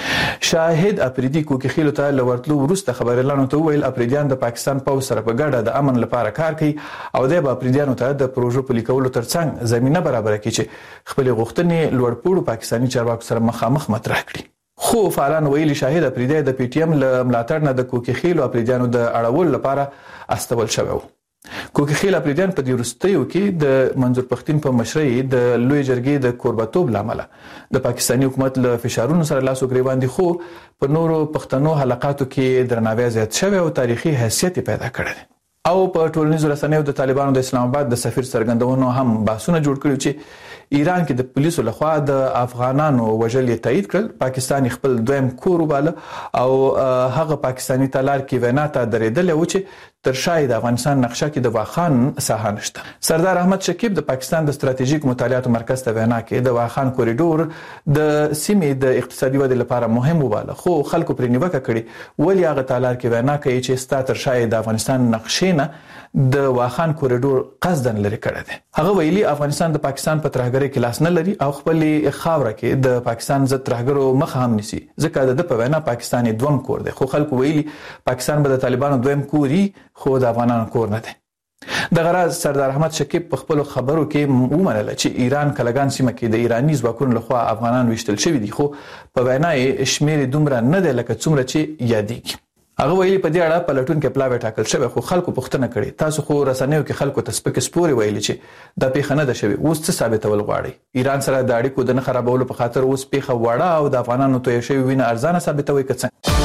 شاهد افریدي کوکي خیل ته لورتلو ورسته خبرلانو ته ویل افریديان د پاکستان پوز سره په ګډه د امن لپاره کار کوي او د افریديانو ته د پروژو په لیکولو ترڅنګ زمينه برابر کړي چې خپل غوښتنې لوړپوړو پاکستانی چارواکو سره مخامخ مطرح کړي. خو فعالان ویلي شاهد افریدي د پی ټی ایم له ملاتړ نه د کوکي خیل او افریديانو د اړول لپاره استول شوی و. کوکي خیل افریديان په دې وروستیو کې د منظور پښتين په مشرۍ د لوی جرګې د کوربتوب لامل د پاکستاني حکومت له فشارونو سره لاس وګریوان دي خو په نورو پښتنو حلقاتو کې درناوی زیات شوی او تاریخي حیثیت پیدا کړی دی. او په ټولنیزو رسنیو د طالبانو د اسلام آباد د سفیر څرګندونو هم بحثونه جوړ کړي چې ایران کې د پولیسو لخوا د افغانانو وژل یې تایید کړل. پاکستان خپل دویم کور وباله او هغه پاکستانی تلار کې وینا ته درېدل او چې تر شای د افغانستان نقشه کې د واخان ساحه نشته. سردار احمد شکیب د پاکستان د ستراتیژیک مطالعاتو مرکز ته وینا کې د واخان کوریډور د سیمې د اقتصادي ودې لپاره مهم وباله خو خلکو پرې نیوکه کړې ولې هغه تلار کې وینا کوي چې ستا تر شای د افغانستان نقشې نه د واخان کوریډور قصدن لري کړی دی. هغه ویلي افغانستان د پاکستان په ترهګرۍ کې لاس نه لري او خپل خاوره کې د پاکستان ضد ترهګرو مخ هم نيسي ځکه د په وینا پاکستان دوم کور دی خو خلکو ویلي پاکستان به د طالبانو دویم کوري خو د افغانانو کور نه دی. د غراز سردار احمد شکیب په خپل خبرو کې ومنله چې ایران کلګان سیمه کې د ایرانی ځواکونو لخوا افغانان وشتل شوی دي خو په وینا یې شمیر دومره نه دی لکه څومره چې یادېږي. هغه ویلي په دې اړه پلټون کې پلاوی ټاکل شوی خو خلکو پوښتنه کړې تاسو خو رسنیو کې خلکو ته سپک سپوري ویلي چې د پیښه نه ده شوی اوس څه ثابتول غواړي ایران سره د اړیکو د نه خرابولو په خاطر اوس پیښه وړه او د افغانانو توی شوی وینه ارزانه ثابتوي که څنګه.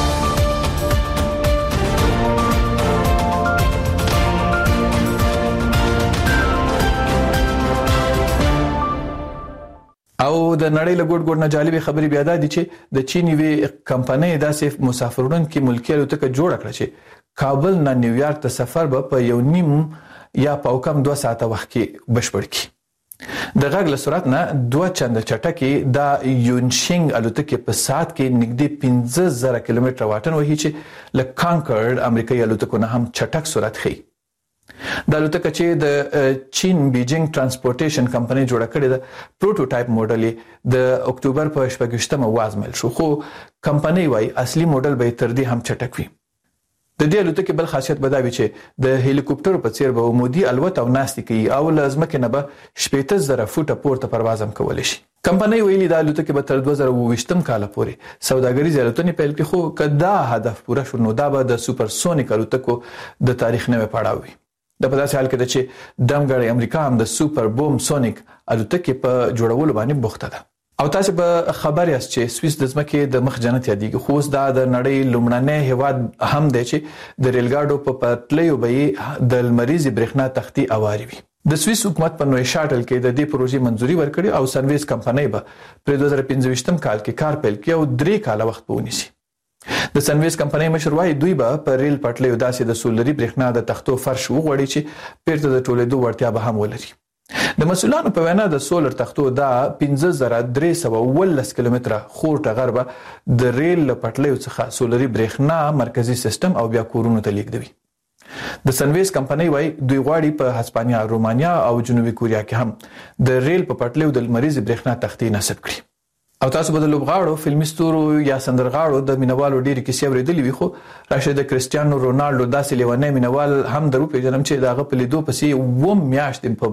او د نړۍ له ګوټ ګوټ نه جالب خبرې بیا دا دي چې د چین وی کمپنۍ داسې مسافرون کې ملکی الوتکه جوړ کړه چې کابل نه نیویارک ته سفر به په یو نیم یا په کم دوه ساعته وخت کې بشپړ کړي د غږ له سرعت نه دوه چنده چټکي د یونشینګ الوتکه په ساعت کې نږدې پنځه زره کیلومتر واټن وهي چې ل کانکرډ امریکایي الوتکو نه هم چټک سرعت ښيي د الوتکه چې د چین بیجینګ ترانسپورټیشن کمپنۍ جوړه کړې ده پروټوټایپ موډل د اکتوبر په شپږشتمه وازمل شو خو کمپنۍ وايي اصلي موډل به تر دې هم چټک وي د دې الوتکې بل خاصیت بداوي چې د هلیکوپټر په څیر به عمودي الوت او ناستي کوي او لازمکه نه به شپږ زره فوټه پورته پرواز هم کولای شي کمپنۍ ویلي د الوتکې به تر دوه زره اووه ویشتم کال پورې سوداګریزې الوتنې پیل کړي خو کدا هدف پوره شو نو دا به د سوپر سونیک الوتکو د تاریخ نوې پړاو وي د په داسې حال کې چې دمګړی امریکا هم د سوپر بوم سونیک الوتکې په جوړولو باندې بوخته ده او تاسو به خبر یاست چې سوئس د ځمکې د مخ جنت یادېږي خو اوس دا د نړۍ لومړنی هیواد هم دی چې د ریلګاډو په پټلیو به د لمریزي برېښنا تختې اواري وي د سوئس حکومت په نوې شاټل کې د دې پروژې منځوري ورکړي او سنویس کمپنۍ به په دوه زره پنځه ویشتم کال کې کار پیل کړي او درې کاله وخت به ونیسي د سنویس کمپنۍ مشر وايي دوی به په ریل پټلیو داسې د سولري برېښنا د تختو فرش وغوړي چې پیرته د ټولېدو وړتیا به هم ولري د مسؤلانو په وینا د سولر تختو دا پنځه زره درې سوه اوولس کیلومتره خور ټغر به د ریل پټلیو څخه سولري برېښنا مرکزی سیستم او بیا کورونو ته لیږدوي د سنویس کمپنۍ وايي دوی غواړي په هسپانیا رومانیا او جنوبي کوریا کې هم د ریل په پټلیو د لمریزي برېښنا تختې نصب کړي او تاسو به د لوبغاړو فلمي ستورو یا سندرغاړو د مینوالو ډېری کیسې اورېدلې وي خو راشه د کریسټیانو رونالډو داسې لیونی مینوال هم درو پیژنم چې داغه په لیدو پسې اووه میاشتې په